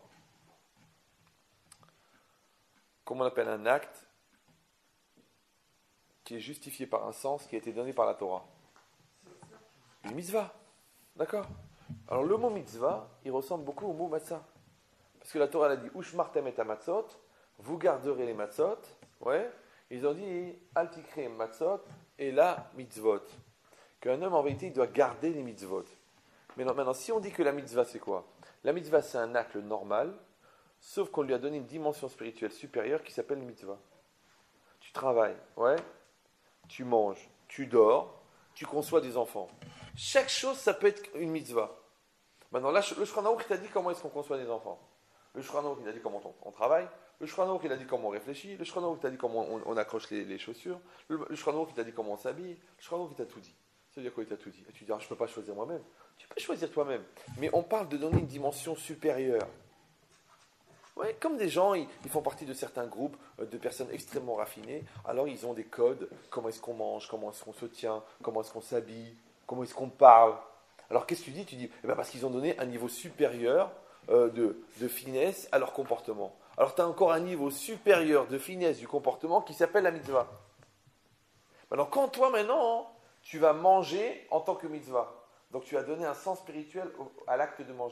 Comment on appelle un acte qui est justifié par un sens qui a été donné par la Torah? Une mitzvah. D'accord? Alors le mot mitzvah, il ressemble beaucoup au mot matzah. Parce que la Torah elle a dit Ushmartem et matzot, vous garderez les matzot. Ouais. Ils ont dit Al tikre matzot et la mitzvot. Qu'un homme en vérité il doit garder les mitzvot. Mais non, maintenant, si on dit que la mitzvah c'est quoi? La mitzvah c'est un acte normal, sauf qu'on lui a donné une dimension spirituelle supérieure qui s'appelle mitzvah. Tu travailles, ouais. Tu manges, tu dors, tu conçois des enfants. Chaque chose, ça peut être une mitzvah. Maintenant, là, le Shulchan Aruch, il t'a dit comment est-ce qu'on conçoit des enfants. Le Shulchan Aruch, il a dit comment on travaille. Le Shulchan Aruch, il a dit comment on réfléchit. Le Shulchan Aruch, il t'a dit comment on accroche les chaussures. Le Shulchan Aruch, il t'a dit comment on s'habille. Le Shulchan Aruch, il t'a tout dit. Ça veut dire quoi, il t'a tout dit? Et tu dis, je ne peux pas choisir moi-même. Tu peux choisir toi-même. Mais on parle de donner une dimension supérieure. Ouais, comme des gens, ils font partie de certains groupes de personnes extrêmement raffinées, alors ils ont des codes, comment est-ce qu'on mange, comment est-ce qu'on se tient, comment est-ce qu'on s'habille, comment est-ce qu'on parle. Alors qu'est-ce que tu dis? Tu dis, parce qu'ils ont donné un niveau supérieur de finesse à leur comportement. Alors tu as encore un niveau supérieur de finesse du comportement qui s'appelle la mitzvah. Maintenant, quand toi maintenant, tu vas manger en tant que mitzvah, donc tu as donné un sens spirituel à l'acte de manger.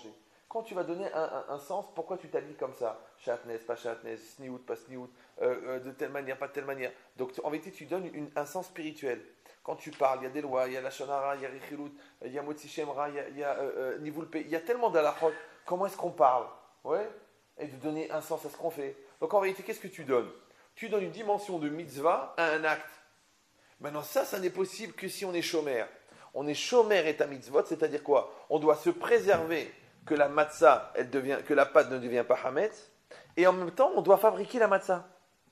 Quand tu vas donner un sens, pourquoi tu t'habilles comme ça? Shatnez, pas shatnez, sniout, pas sniout, de telle manière, pas de telle manière. Donc en vérité, tu donnes un sens spirituel. Quand tu parles, il y a des lois, il y a la shonara, il y a richilut, il y a motzi shemra, il y a nivulpe, il y a tellement d'alachot. Comment est-ce qu'on parle? Ouais? Et de donner un sens à ce qu'on fait. Donc en vérité, qu'est-ce que tu donnes? Tu donnes une dimension de mitzvah à un acte. Maintenant, ça n'est possible que si on est chômeur. On est chômeur et à mitzvot, c'est-à-dire quoi? On doit se préserver que la matzah, que la pâte ne devient pas hametz, et en même temps, on doit fabriquer la matzah.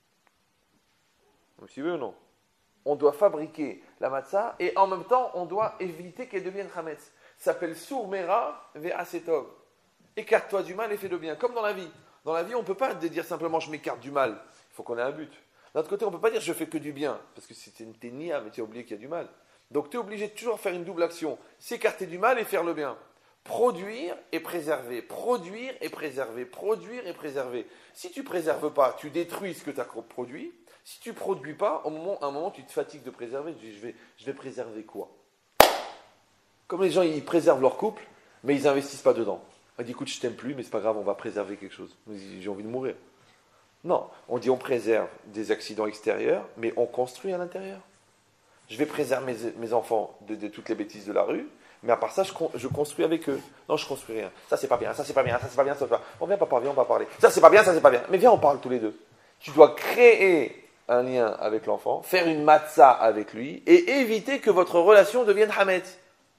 Vous suivez ou non? On doit fabriquer la matzah, et en même temps, on doit éviter qu'elle devienne hametz. Ça s'appelle sour mera ve'asetov. Écarte-toi du mal et fais le bien. Comme dans la vie. Dans la vie, on ne peut pas dire simplement je m'écarte du mal. Il faut qu'on ait un but. D'un autre côté, on ne peut pas dire je fais que du bien, parce que t'es nia, mais tu as oublié qu'il y a du mal. Donc tu es obligé de toujours faire une double action. S'écarter du mal et faire le bien. Produire et préserver. Produire et préserver. Produire et préserver. Si tu ne préserves pas, tu détruis ce que tu as produit. Si tu ne produis pas, à un moment, tu te fatigues de préserver. Tu dis, je vais préserver quoi? Comme les gens, ils préservent leur couple, mais ils n'investissent pas dedans. On dit, écoute, je t'aime plus, mais c'est pas grave, on va préserver quelque chose. J'ai envie de mourir. Non, on dit on préserve des accidents extérieurs, mais on construit à l'intérieur. Je vais préserver mes enfants de toutes les bêtises de la rue, mais à part ça, je construis avec eux. Non, je construis rien. Ça, c'est pas bien, ça, c'est pas bien, ça, c'est pas bien, ça, c'est pas bien. On vient pas parler, on va parler. Ça, c'est pas bien, ça, c'est pas bien. Mais viens, on parle tous les deux. Tu dois créer un lien avec l'enfant, faire une matzah avec lui, et éviter que votre relation devienne hametz.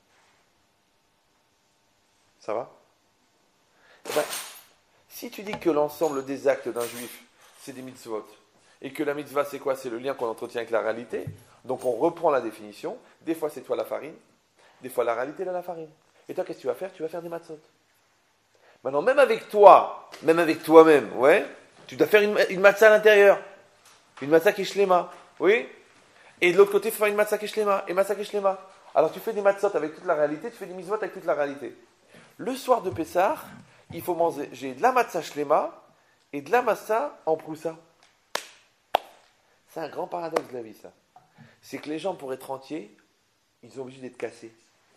Ça va? Ben, si tu dis que l'ensemble des actes d'un juif, c'est des mitzvot, et que la mitzvah, c'est quoi? C'est le lien qu'on entretient avec la réalité. Donc on reprend la définition. Des fois, c'est toi la farine. Des fois, la réalité, la farine. Et toi, qu'est-ce que tu vas faire? Tu vas faire des matzot. Maintenant, même avec toi, même avec toi-même, ouais, tu dois faire une matzah à l'intérieur. Une matzah qui est shlema. Oui? Et de l'autre côté, il faut faire une matzah qui est shlema. Et matzah qui est shlema. Alors, tu fais des matzot avec toute la réalité, tu fais des mitzvot avec toute la réalité. Le soir de Pessah, il faut manger de la matzah shlema et de la matzah en proussa. C'est un grand paradoxe de la vie, ça. C'est que les gens, pour être entiers, ils sont obligés d'être cassés.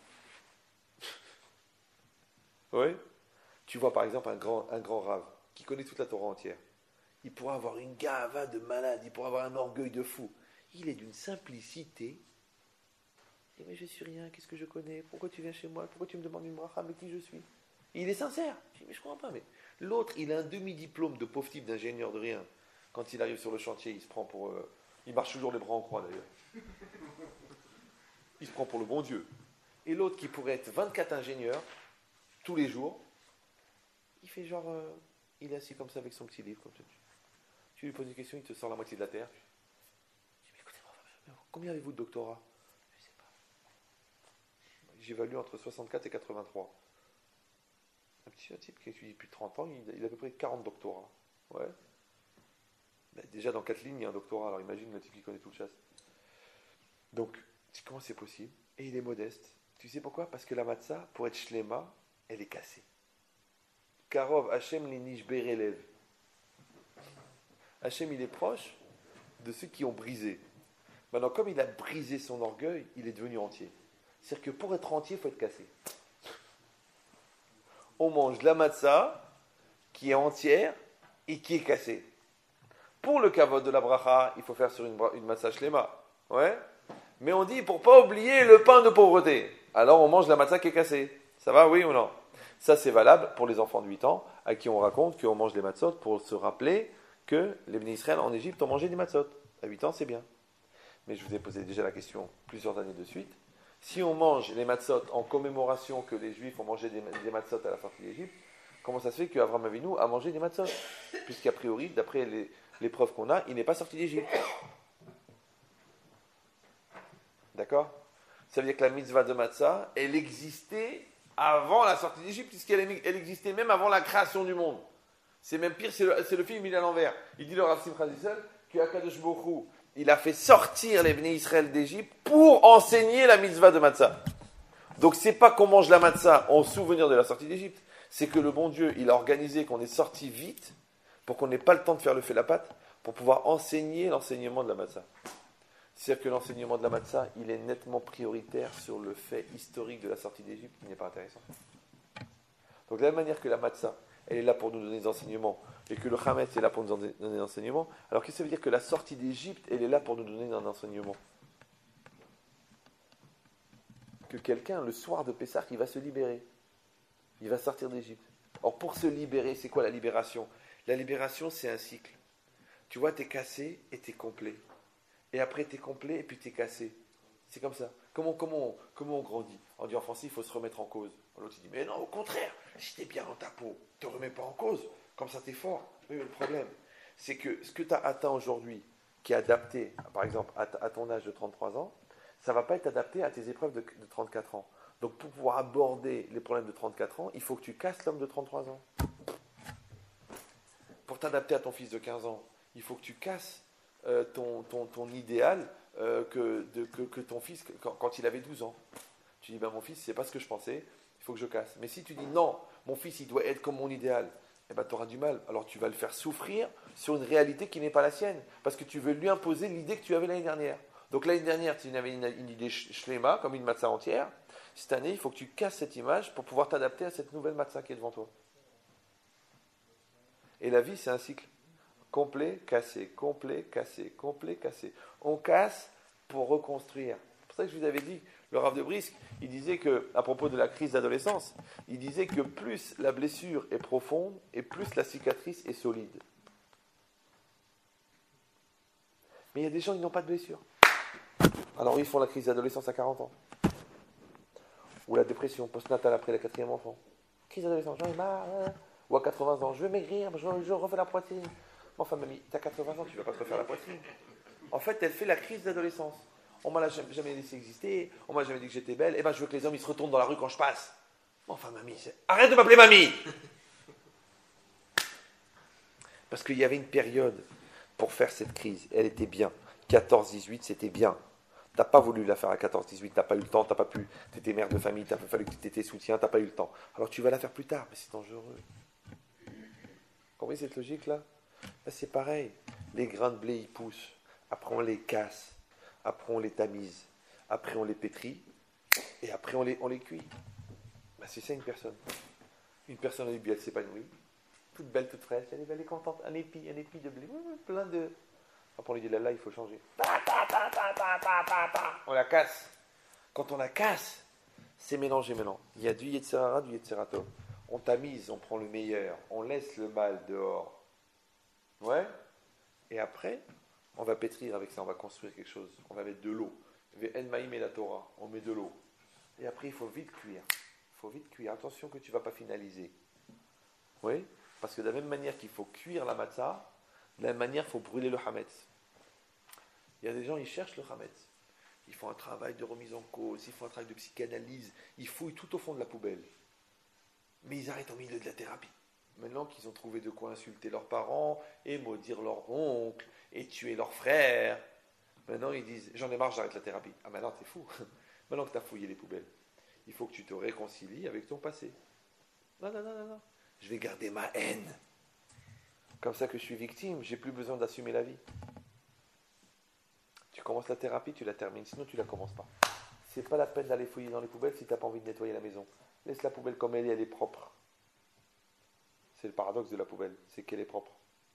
Oui. Tu vois, par exemple, un grand rave qui connaît toute la Torah entière. Il pourra avoir une gava de malade, il pourra avoir un orgueil de fou. Il est d'une simplicité. Il dit, mais je suis rien, qu'est-ce que je connais? Pourquoi tu viens chez moi? Pourquoi tu me demandes une bracha? Mais qui je suis? Et il est sincère. Je dis, mais je ne comprends pas. Mais l'autre, il a un demi-diplôme de pauvre type d'ingénieur de rien. Quand il arrive sur le chantier, il se prend pour... il marche toujours les bras en croix, d'ailleurs. Il se prend pour le bon Dieu. Et l'autre, qui pourrait être 24 ingénieurs, tous les jours, il fait genre... il est assis comme ça avec son petit livre. Comme ça. Tu lui poses une question, il te sort la moitié de la terre. Tu dis, mais écoutez-moi, combien avez-vous de doctorat? Je ne sais pas. J'évalue entre 64 et 83. Un type qui étudie depuis 30 ans, il a à peu près 40 doctorats. Ouais. Ben, déjà dans 4 lignes, il y a un doctorat. Alors imagine le type qui connaît tout le chasse. Donc, comment c'est possible? Et il est modeste. Tu sais pourquoi? Parce que la matzah, pour être shlema, elle est cassée. Karov, Hachem l'inish berelev. Hachem, il est proche de ceux qui ont brisé. Maintenant, comme il a brisé son orgueil, il est devenu entier. C'est-à-dire que pour être entier, il faut être cassé. On mange de la matzah qui est entière et qui est cassée. Pour le kavod de la bracha, il faut faire sur une matzah shlema. Ouais. Mais on dit pour pas oublier le pain de pauvreté. Alors on mange la matzah qui est cassée. Ça va, oui ou non? Ça c'est valable pour les enfants de 8 ans à qui on raconte qu'on mange les matzot pour se rappeler que les Bnei Israël en Égypte ont mangé des matzot. À 8 ans, c'est bien. Mais je vous ai posé déjà la question plusieurs années de suite. Si on mange les matzot en commémoration que les Juifs ont mangé des matzot à la sortie d'Égypte, comment ça se fait qu'Avraham Avinu a mangé des matzot? Puisqu'a priori, d'après les preuves qu'on a, il n'est pas sorti d'Égypte. D'accord? Ça veut dire que la mitzvah de matzah, elle existait avant la sortie d'Égypte, puisqu'elle existait même avant la création du monde. C'est même pire, c'est le film, il est à l'envers. Il dit le Rav Simcha Zissel qu'Akadosh Baruch Hu, il a fait sortir les Bnei Israël d'Égypte pour enseigner la mitzvah de matzah. Donc c'est pas qu'on mange la matzah en souvenir de la sortie d'Égypte, c'est que le bon Dieu, il a organisé qu'on est sorti vite pour qu'on n'ait pas le temps de faire le fait la pâte, pour pouvoir enseigner l'enseignement de la matzah. C'est-à-dire que l'enseignement de la matzah, il est nettement prioritaire sur le fait historique de la sortie d'Égypte qui n'est pas intéressant. Donc de la même manière que la matzah, elle est là pour nous donner des enseignements, et que le Hametz est là pour nous donner des enseignements, alors qu'est-ce que ça veut dire que la sortie d'Égypte, elle est là pour nous donner un enseignement? Que quelqu'un, le soir de Pessah, il va se libérer. Il va sortir d'Égypte. Or, pour se libérer, c'est quoi la libération? La libération, c'est un cycle. Tu vois, tu es cassé et tu es complet. Et après, tu es complet et puis tu es cassé. C'est comme ça. Comment on grandit? On dit en français, il faut se remettre en cause. L'autre, il dit, mais non, au contraire, si tu es bien dans ta peau, ne te remets pas en cause. Comme ça, tu es fort. Oui, mais le problème, c'est que ce que tu as atteint aujourd'hui, qui est adapté, par exemple, à ton âge de 33 ans, ça ne va pas être adapté à tes épreuves de 34 ans. Donc, pour pouvoir aborder les problèmes de 34 ans, il faut que tu casses l'homme de 33 ans. Pour t'adapter à ton fils de 15 ans, il faut que tu casses ton idéal que ton fils, quand il avait 12 ans. Tu dis, ben, mon fils, c'est pas ce que je pensais, il faut que je casse. Mais si tu dis, non, mon fils, il doit être comme mon idéal, eh ben, tu auras du mal. Alors, tu vas le faire souffrir sur une réalité qui n'est pas la sienne. Parce que tu veux lui imposer l'idée que tu avais l'année dernière. Donc, l'année dernière, tu avais une idée shléma, comme une matzah entière. Cette année, il faut que tu casses cette image pour pouvoir t'adapter à cette nouvelle matzah qui est devant toi. Et la vie, c'est un cycle. Complet, cassé, complet, cassé, complet, cassé. On casse pour reconstruire. C'est pour ça que je vous avais dit, le Rav de Brisk, il disait que, à propos de la crise d'adolescence, il disait que plus la blessure est profonde et plus la cicatrice est solide. Mais il y a des gens qui n'ont pas de blessure. Alors ils font la crise d'adolescence à 40 ans. Ou la dépression postnatale après le 4e enfant. Crise d'adolescence, j'en ai marre. Ou à 80 ans, je veux maigrir, je refais la poitrine. Enfin, mamie, t'as 80 ans, tu ne vas pas te refaire la poitrine. En fait, elle fait la crise d'adolescence. On m'a jamais laissé exister, on m'a jamais dit que j'étais belle, et ben je veux que les hommes ils se retournent dans la rue quand je passe. Enfin, mamie, arrête de m'appeler mamie! Parce qu'il y avait une période pour faire cette crise, elle était bien. 14-18, c'était bien. T'as pas voulu la faire à 14-18, t'as pas eu le temps, t'as pas pu, t'étais mère de famille, t'as fallu que t'étais soutien, t'as pas eu le temps. Alors tu vas la faire plus tard, mais c'est dangereux. Comprenez cette logique-là? Là, c'est pareil. Les grains de blé, ils poussent. Après, on les casse. Après, on les tamise. Après, on les pétrit. Et après, on les cuit. Ben, c'est ça une personne. Une personne, au début, elle s'épanouit. Toute belle, toute fraîche. Elle est contente. Un épi de blé. Plein de... Après, on lui dit, là, il faut changer. On la casse. Quand on la casse, c'est mélange et mélange. Il y a du Yetzirara, du Yetzirato. On tamise, on prend le meilleur. On laisse le mal dehors. Ouais. Et après, on va pétrir avec ça, on va construire quelque chose. On va mettre de l'eau. En maïm et la Torah, on met de l'eau. Et après, il faut vite cuire. Il faut vite cuire. Attention que tu ne vas pas finaliser. Oui. Parce que de la même manière qu'il faut cuire la matzah, de la même manière, il faut brûler le hametz. Il y a des gens, ils cherchent le hametz. Ils font un travail de remise en cause, ils font un travail de psychanalyse, ils fouillent tout au fond de la poubelle. Mais ils arrêtent au milieu de la thérapie. Maintenant qu'ils ont trouvé de quoi insulter leurs parents, et maudire leur oncle, et tuer leur frère, maintenant ils disent, j'en ai marre, j'arrête la thérapie. Ah maintenant t'es fou. Maintenant que t'as fouillé les poubelles, il faut que tu te réconcilies avec ton passé. Non. Je vais garder ma haine. Comme ça que je suis victime, j'ai plus besoin d'assumer la vie. Tu commences la thérapie, tu la termines, sinon tu la commences pas. C'est pas la peine d'aller fouiller dans les poubelles si t'as pas envie de nettoyer la maison. Laisse la poubelle comme elle est propre. C'est le paradoxe de la poubelle, c'est qu'elle est propre.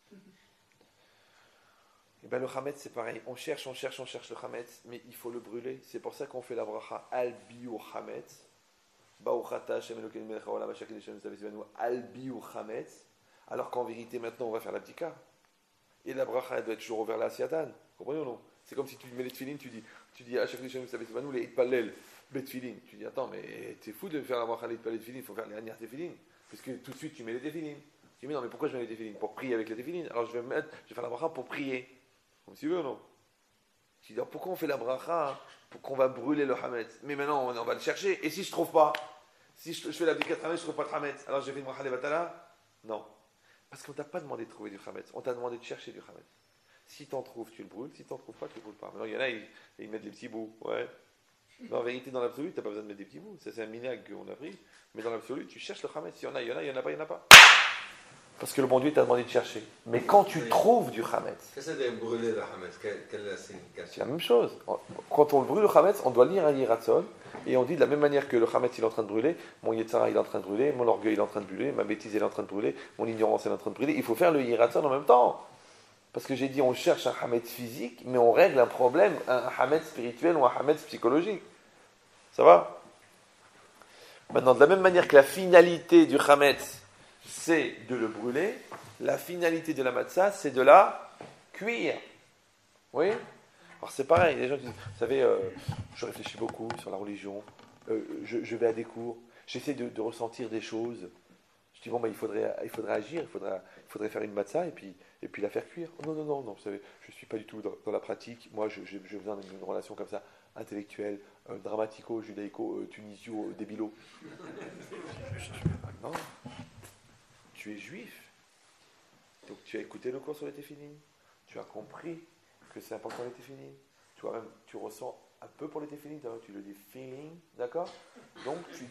Et bien le chametz c'est pareil, on cherche le chametz, mais il faut le brûler. C'est pour ça qu'on fait la bracha al biur chametz. Ba'uchata Hashem Elokeinu melech haolam asher kiddushanu tzaveh al biur chametz. Alors qu'en vérité maintenant on va faire l'abdika. Et la bracha elle doit être toujours vers la siatan. Comprenez ou non? C'est comme si tu mets les tefilines, tu dis asher kiddushanu tzaveh les itpalel betfilin. Tu dis attends mais t'es fou de faire la bracha les itpalel tefilin, il faut faire les dernières tefilin. Parce que tout de suite tu mets les tefilin. Tu dis mais non mais pourquoi je mets les tefilin? Pour prier avec les tefilin. Alors je vais faire la bracha pour prier. Comme tu veux ou non? Tu dis pourquoi on fait la bracha? Pour qu'on va brûler le hametz. Mais maintenant on va le chercher. Et si je trouve pas? Si je fais la bdikat hametz, je trouve pas de hametz. Alors j'ai fait une bracha levatala? Non. Parce qu'on t'a pas demandé de trouver du hametz. On t'a demandé de chercher du hametz. Si t'en trouves, tu le brûles. Si t'en trouves pas, tu le brûles pas. Maintenant il y en a, ils mettent des petits bouts. Ouais. Mais en vérité, dans l'absolu, t'as pas besoin de mettre des petits bouts. Ça c'est un minag qu'on a pris. Mais dans l'absolu, tu cherches le hametz. S'il y en a, il y en a pas, il y en a pas. Parce que le bon Dieu t'a demandé de chercher. Mais quand tu trouves du Hametz, Qu'est-ce que c'est de brûler le Hametz? Quelle est la c'est signification? la même chose. Quand on brûle le Hametz, on doit lire un Yiratzon, et on dit de la même manière que le Hametz il est en train de brûler, mon Yetzara il est en train de brûler, mon orgueil il est en train de brûler, ma bêtise elle est en train de brûler, mon ignorance elle est en train de brûler. Il faut faire le Yiratzon en même temps. Parce que j'ai dit, on cherche un Hametz physique, mais on règle un problème, un Hametz spirituel ou un Hametz psychologique. Ça va? Maintenant, de la même manière que la finalité du Hametz, c'est de le brûler, la finalité de la matzah, c'est de la cuire. Oui? Alors c'est pareil, les gens disent, vous savez, je réfléchis beaucoup sur la religion, je vais à des cours, j'essaie de ressentir des choses. Je dis, bon, il faudrait agir, il faudrait faire une matzah et puis la faire cuire. Non, vous savez, je ne suis pas du tout dans la pratique. Moi, j'ai besoin d'une relation comme ça, intellectuelle, dramatico, judaïco, tunisio, débilo. Non, tu es juif. Donc tu as écouté le cours sur les téphilines. Tu as compris que c'est important les téphilines. Tu ressens un peu pour les téphilines, tu le dis feeling, d'accord? Donc tu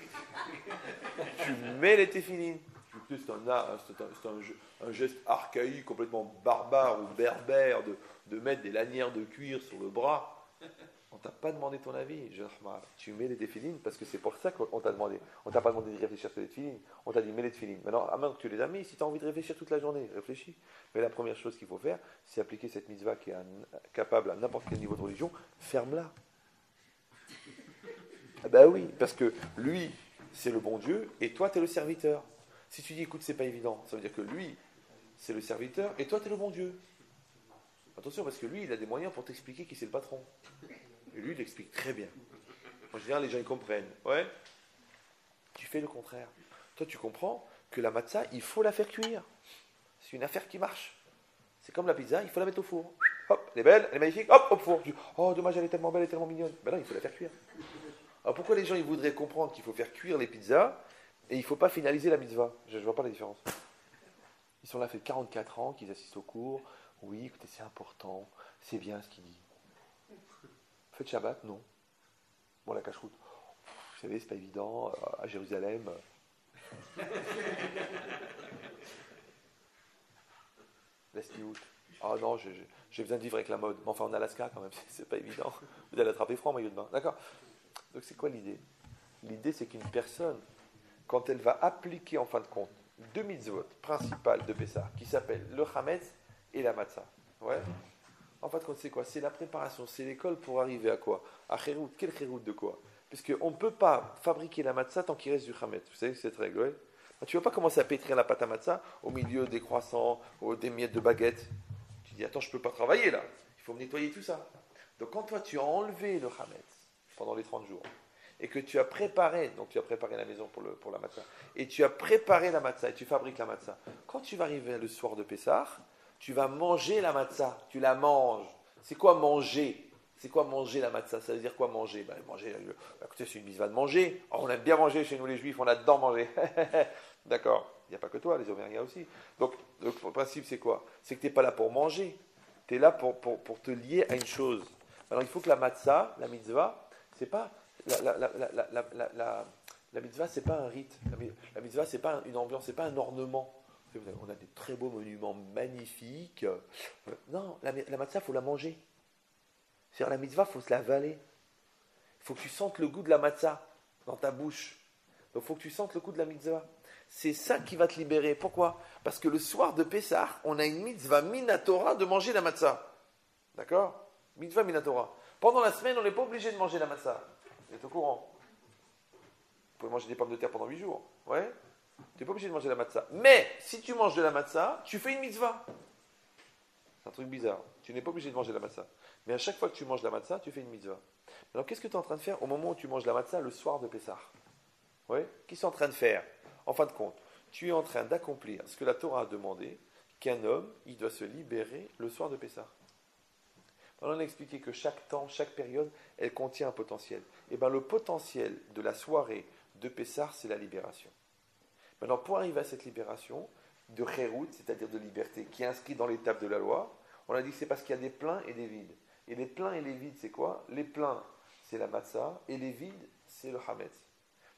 mets les téphilines. C'est un geste archaïque, complètement barbare ou berbère de mettre des lanières de cuir sur le bras. On t'a pas demandé ton avis. Tu mets les téphilines parce que c'est pour ça qu'on t'a demandé. On t'a pas demandé de réfléchir sur les téphilines. On t'a dit mets les téphilines. Maintenant, à moins que tu les as mis, si tu as envie de réfléchir toute la journée, réfléchis. Mais la première chose qu'il faut faire, c'est appliquer cette mitzvah qui est capable à n'importe quel niveau de religion. Ferme-la. Ah bah oui, parce que lui, c'est le bon Dieu et toi, tu es le serviteur. Si tu dis écoute, c'est pas évident, ça veut dire que lui, c'est le serviteur et toi, tu es le bon Dieu. Attention, parce que lui, il a des moyens pour t'expliquer qui c'est le patron. Et lui, il explique très bien. En général, les gens, ils comprennent. Ouais. Tu fais le contraire. Toi, tu comprends que la matzah, il faut la faire cuire. C'est une affaire qui marche. C'est comme la pizza, il faut la mettre au four. Hop, elle est belle, elle est magnifique, hop, au four. Oh, dommage, elle est tellement belle, elle est tellement mignonne. Ben non, il faut la faire cuire. Alors pourquoi les gens, ils voudraient comprendre qu'il faut faire cuire les pizzas et il ne faut pas finaliser la mitzvah? Je ne vois pas la différence. Ils sont là, fait 44 ans, qu'ils assistent au cours. Oui, écoutez, c'est important, c'est bien ce qu'il dit. Faites Shabbat, non. Bon, la cache-route, vous savez, c'est pas évident, à Jérusalem. Laisse-nous. Ah non, j'ai besoin de vivre avec la mode. Mais enfin, en Alaska, quand même, c'est pas évident. Vous allez attraper froid en maillot de bain. D'accord? Donc, c'est quoi l'idée? L'idée, c'est qu'une personne, quand elle va appliquer, en fin de compte, deux mitzvot principales de Pessah, qui s'appellent le Hametz et la Matzah. Ouais. En fait, c'est quoi? C'est la préparation, c'est l'école pour arriver à quoi? À Khérout. Quel Khérout de quoi? Puisqu'on ne peut pas fabriquer la matzah tant qu'il reste du chametz. Vous savez cette règle, ouais? Tu ne vas pas commencer à pétrir la pâte à matzah au milieu des croissants ou des miettes de baguette. Tu dis, attends, je ne peux pas travailler là. Il faut me nettoyer tout ça. Donc quand toi, tu as enlevé le chametz pendant les 30 jours et que tu as préparé, donc tu as préparé la maison pour la matzah, et tu as préparé la matzah et tu fabriques la matzah, quand tu vas arriver le soir de Pessah, tu vas manger la matzah, tu la manges. C'est quoi manger? C'est quoi manger la matzah? Ça veut dire quoi manger? Manger, écoutez, c'est une mitzvah de manger. Oh, on aime bien manger chez nous les juifs, on adore manger. D'accord, il n'y a pas que toi, les Omériens aussi. Donc, le principe c'est quoi? C'est que tu n'es pas là pour manger. Tu es là pour te lier à une chose. Alors il faut que la matzah, la mitzvah, c'est pas... La mitzvah, c'est pas un rite. La mitzvah, c'est pas une ambiance, c'est pas un ornement. On a des très beaux monuments magnifiques. Non, la matzah, il faut la manger. C'est-à-dire la mitzvah, il faut se la avaler. Il faut que tu sentes le goût de la matzah dans ta bouche. Donc il faut que tu sentes le goût de la mitzvah. C'est ça qui va te libérer. Pourquoi? Parce que le soir de Pessah, on a une mitzvah minatora de manger la matzah. D'accord? Mitzvah minatora. Pendant la semaine, on n'est pas obligé de manger la matzah. Vous êtes au courant? Vous pouvez manger des pommes de terre pendant 8 jours. Ouais? Tu n'es pas obligé de manger la matzah. Mais, si tu manges de la matzah, tu fais une mitzvah. C'est un truc bizarre. Tu n'es pas obligé de manger la matzah. Mais à chaque fois que tu manges la matzah, tu fais une mitzvah. Alors, qu'est-ce que tu es en train de faire au moment où tu manges la matzah le soir de Pessah? Ouais? Qu'est-ce que tu es en train de faire? En fin de compte, tu es en train d'accomplir ce que la Torah a demandé, qu'un homme, il doit se libérer le soir de Pessah. Alors, on a expliqué que chaque temps, chaque période, elle contient un potentiel. Et bien, le potentiel de la soirée de Pessah, c'est la libération. Maintenant, pour arriver à cette libération de Khérout, c'est-à-dire de liberté, qui est inscrite dans l'étape de la loi, on a dit que c'est parce qu'il y a des pleins et des vides. Et les pleins et les vides, c'est quoi? Les pleins, c'est la matzah, et les vides, c'est le hametz.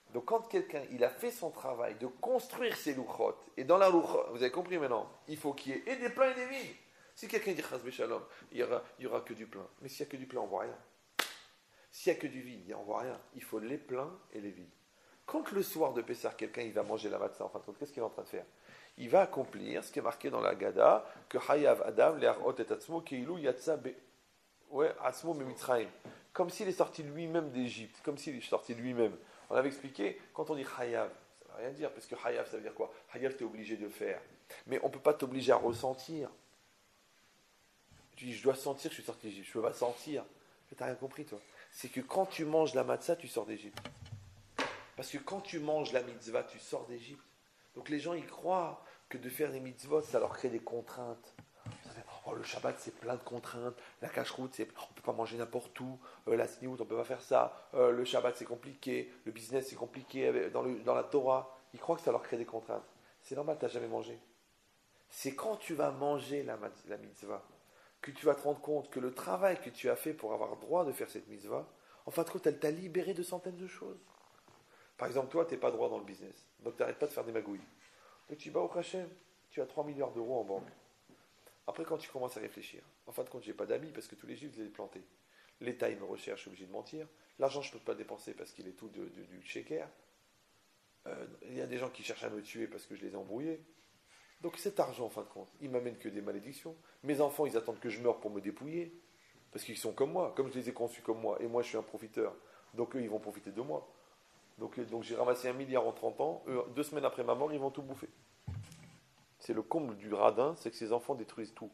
Donc quand quelqu'un, il a fait son travail de construire ses louchot, et dans la louchot, vous avez compris maintenant, il faut qu'il y ait et des pleins et des vides. Si quelqu'un dit Chas Shalom, il y aura que du plein. Mais s'il n'y a que du plein, on ne voit rien. S'il n'y a que du vide, on ne voit rien. Il faut les pleins et les vides. Quand le soir de Pessah, quelqu'un il va manger la matzah, en fin de compte, qu'est-ce qu'il est en train de faire? Il va accomplir ce qui est marqué dans la Gada, que Hayav Adam, Le'arot et Atzmo, Keilu Yatsa Be. Ouais, Atzmo Mitzrayim. Comme s'il est sorti lui-même d'Égypte, comme s'il est sorti lui-même. On avait expliqué, quand on dit Hayav, ça ne veut rien dire, parce que Hayav, ça veut dire quoi? Hayav, tu es obligé de faire. Mais on ne peut pas t'obliger à ressentir. Tu dis, je dois sentir que je suis sorti d'Égypte, je ne peux pas sentir. Tu n'as rien compris, toi. C'est que quand tu manges la matzah, tu sors d'Égypte. Parce que quand tu manges la mitzvah, tu sors d'Égypte. Donc les gens, ils croient que de faire des mitzvot, ça leur crée des contraintes. Oh, le Shabbat, c'est plein de contraintes. La cache-route, on ne peut pas manger n'importe où. La sniout, on ne peut pas faire ça. Le Shabbat, c'est compliqué. Le business, c'est compliqué dans la Torah. Ils croient que ça leur crée des contraintes. C'est normal, tu n'as jamais mangé. C'est quand tu vas manger la mitzvah que tu vas te rendre compte que le travail que tu as fait pour avoir droit de faire cette mitzvah, en fin de compte, elle t'a libéré de centaines de choses. Par exemple, toi, tu n'es pas droit dans le business. Donc, tu n'arrêtes pas de faire des magouilles. Donc, tu vas au Hachem, tu as 3 milliards d'euros en banque. Après, quand tu commences à réfléchir, en fin de compte, je n'ai pas d'amis parce que tous les juifs, je les ai plantés. L'État, il me recherche, je suis obligé de mentir. L'argent, je ne peux pas le dépenser parce qu'il est tout du sheker. Il y a des gens qui cherchent à me tuer parce que je les ai embrouillés. Donc cet argent, en fin de compte, il m'amène que des malédictions. Mes enfants, ils attendent que je meure pour me dépouiller. Parce qu'ils sont comme moi, comme je les ai conçus comme moi. Et moi, je suis un profiteur. Donc eux, ils vont profiter de moi. Donc j'ai ramassé 1 milliard en 30 ans. Eux, 2 semaines après ma mort, ils vont tout bouffer. C'est le comble du radin, c'est que ces enfants détruisent tout.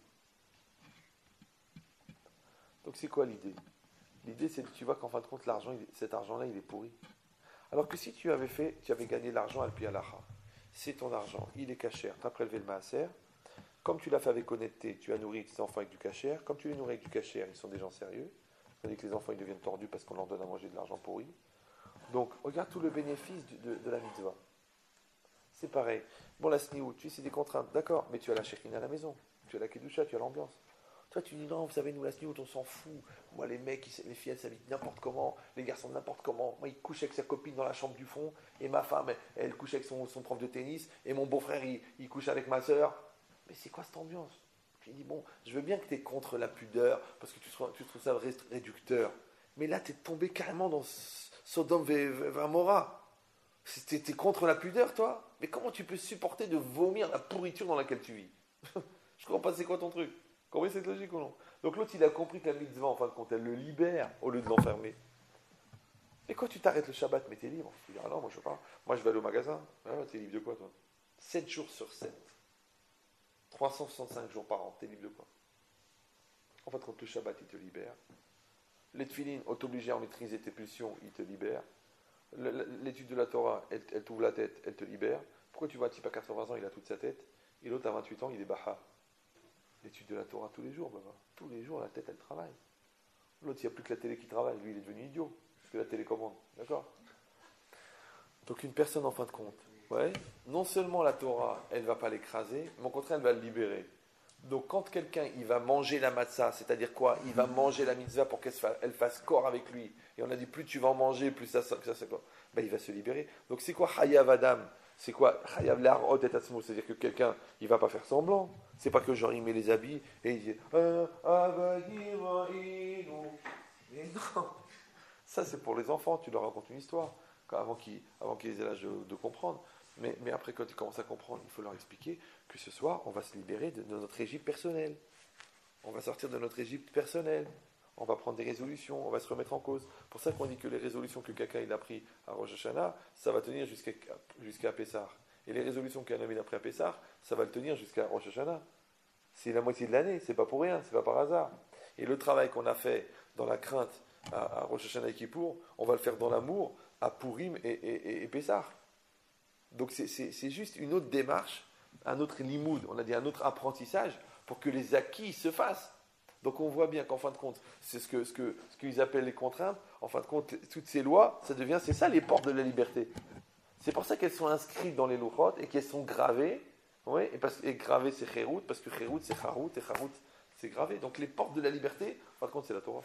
Donc c'est quoi l'idée? L'idée, c'est que tu vois qu'en fin de compte, cet argent-là, il est pourri. Alors que si tu avais gagné l'argent al pi halacha, c'est ton argent, il est cachère, tu as prélevé le maaser, comme tu l'as fait avec honnêteté, tu as nourri tes enfants avec du cachère, comme tu les nourris avec du cachère, ils sont des gens sérieux, c'est-à-dire que les enfants ils deviennent tordus parce qu'on leur donne à manger de l'argent pourri. Donc regarde tout le bénéfice de la mitzvah. C'est pareil. Bon, la sniout, tu sais, c'est des contraintes, d'accord, mais tu as la shekhina à la maison, tu as la kedusha, tu as l'ambiance. Toi, tu dis non, vous savez, nous, la sniout, on s'en fout. Moi, les mecs, les filles, elles s'habitent n'importe comment, les garçons n'importe comment. Moi, il couche avec sa copine dans la chambre du fond, et ma femme, elle couche avec son prof de tennis, et mon beau-frère, il couche avec ma sœur. Mais c'est quoi cette ambiance? Tu dis, bon, je veux bien que tu es contre la pudeur, parce que tu trouves ça réducteur. Mais là, tu es tombé carrément dans Sodome et Gomorrha. Tu es contre la pudeur, toi? Mais comment tu peux supporter de vomir la pourriture dans laquelle tu vis? Je comprends pas, c'est quoi ton truc? Vous comprenez cette logique ou non? Donc l'autre, il a compris que la mitzvah, en fin de compte, elle le libère au lieu de l'enfermer. Et quand tu t'arrêtes le Shabbat, mais t'es libre. Tu dis, ah non, moi je veux pas. Moi je vais aller au magasin. Ah, t'es libre de quoi, toi? 7 jours sur 7. 365 jours par an, t'es libre de quoi? En fait, quand le Shabbat, il te libère. Les tefilines, on t'oblige à maîtriser tes pulsions, il te libère. L'étude de la Torah, elle t'ouvre la tête, elle te libère. Pourquoi tu vois un type à 80 ans, il a toute sa tête, et l'autre à 28 ans, il est baha? L'étude de la Torah tous les jours, baba. Tous les jours, la tête, elle travaille. L'autre, il n'y a plus que la télé qui travaille. Lui, il est devenu idiot. Parce que la télécommande. D'accord? Donc, une personne, en fin de compte, ouais, non seulement la Torah, elle ne va pas l'écraser, mais au contraire, elle va le libérer. Donc, quand quelqu'un, il va manger la matzah, c'est-à-dire quoi? Il va manger la mitzvah pour qu'elle fasse corps avec lui. Et on a dit, plus tu vas en manger, plus ça c'est quoi? Ben, il va se libérer. Donc, c'est quoi Hayav Adam? C'est quoi? Hayav Le'arot et Atzmo, c'est-à-dire que quelqu'un, il ne va pas faire semblant. C'est pas que genre il met les habits et il dit mais non, ça c'est pour les enfants, tu leur racontes une histoire avant qu'ils aient l'âge de comprendre. Mais après, quand ils commencent à comprendre, il faut leur expliquer que ce soir, on va se libérer de notre Égypte personnelle. On va sortir de notre Égypte personnelle. On va prendre des résolutions, on va se remettre en cause. C'est pour ça qu'on dit que les résolutions que quelqu'un il a pris à Rosh Hashanah, ça va tenir jusqu'à Pessah. Et les résolutions qu'un homme il a pris à Pessah, ça va le tenir jusqu'à Rosh Hashanah. C'est la moitié de l'année, c'est pas pour rien, c'est pas par hasard. Et le travail qu'on a fait dans la crainte à Rosh Hashanah et Kippour, on va le faire dans l'amour à Purim et Pessah. Donc c'est juste une autre démarche, un autre limoud, on a dit un autre apprentissage pour que les acquis se fassent. Donc on voit bien qu'en fin de compte, c'est ce qu'ils appellent les contraintes. En fin de compte, toutes ces lois, c'est ça les portes de la liberté. C'est pour ça qu'elles sont inscrites dans les louchot et qu'elles sont gravées. Oui, et gravées c'est chérout, parce que chérout c'est charout, et charout c'est gravé. Donc les portes de la liberté, en fin de compte, c'est la Torah.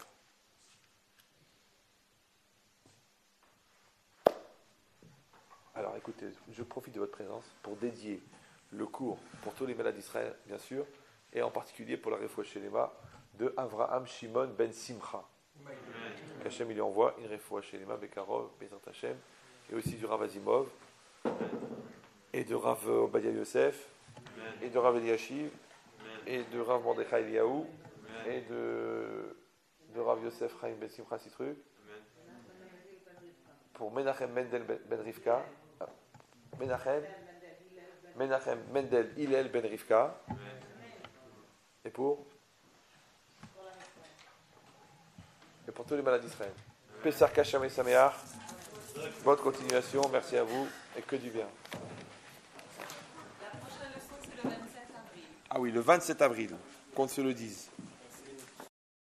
écoutez, je profite de votre présence pour dédier le cours pour tous les malades d'Israël, bien sûr, et en particulier pour la Refoua Shelema de Avraham Shimon ben Simcha. Qu'Hachem il lui envoie une Refoua Shelema, Bekarov, Bezrat Hashem, et aussi du Rav Azimov, et de Rav Obadia Yosef, et de Rav Eliashiv, et de Rav Mordechai Eliyahu, et de Rav Yosef Chaim ben Simcha Citru, pour Menachem Mendel ben Rivka, Menachem Mendel Hillel ben Rivka, et pour tous les malades d'Israël. Pessar Kacham et Sameach, bonne continuation, merci à vous, et que du bien. La prochaine leçon, c'est le 27 avril. Ah oui, le 27 avril, qu'on se le dise.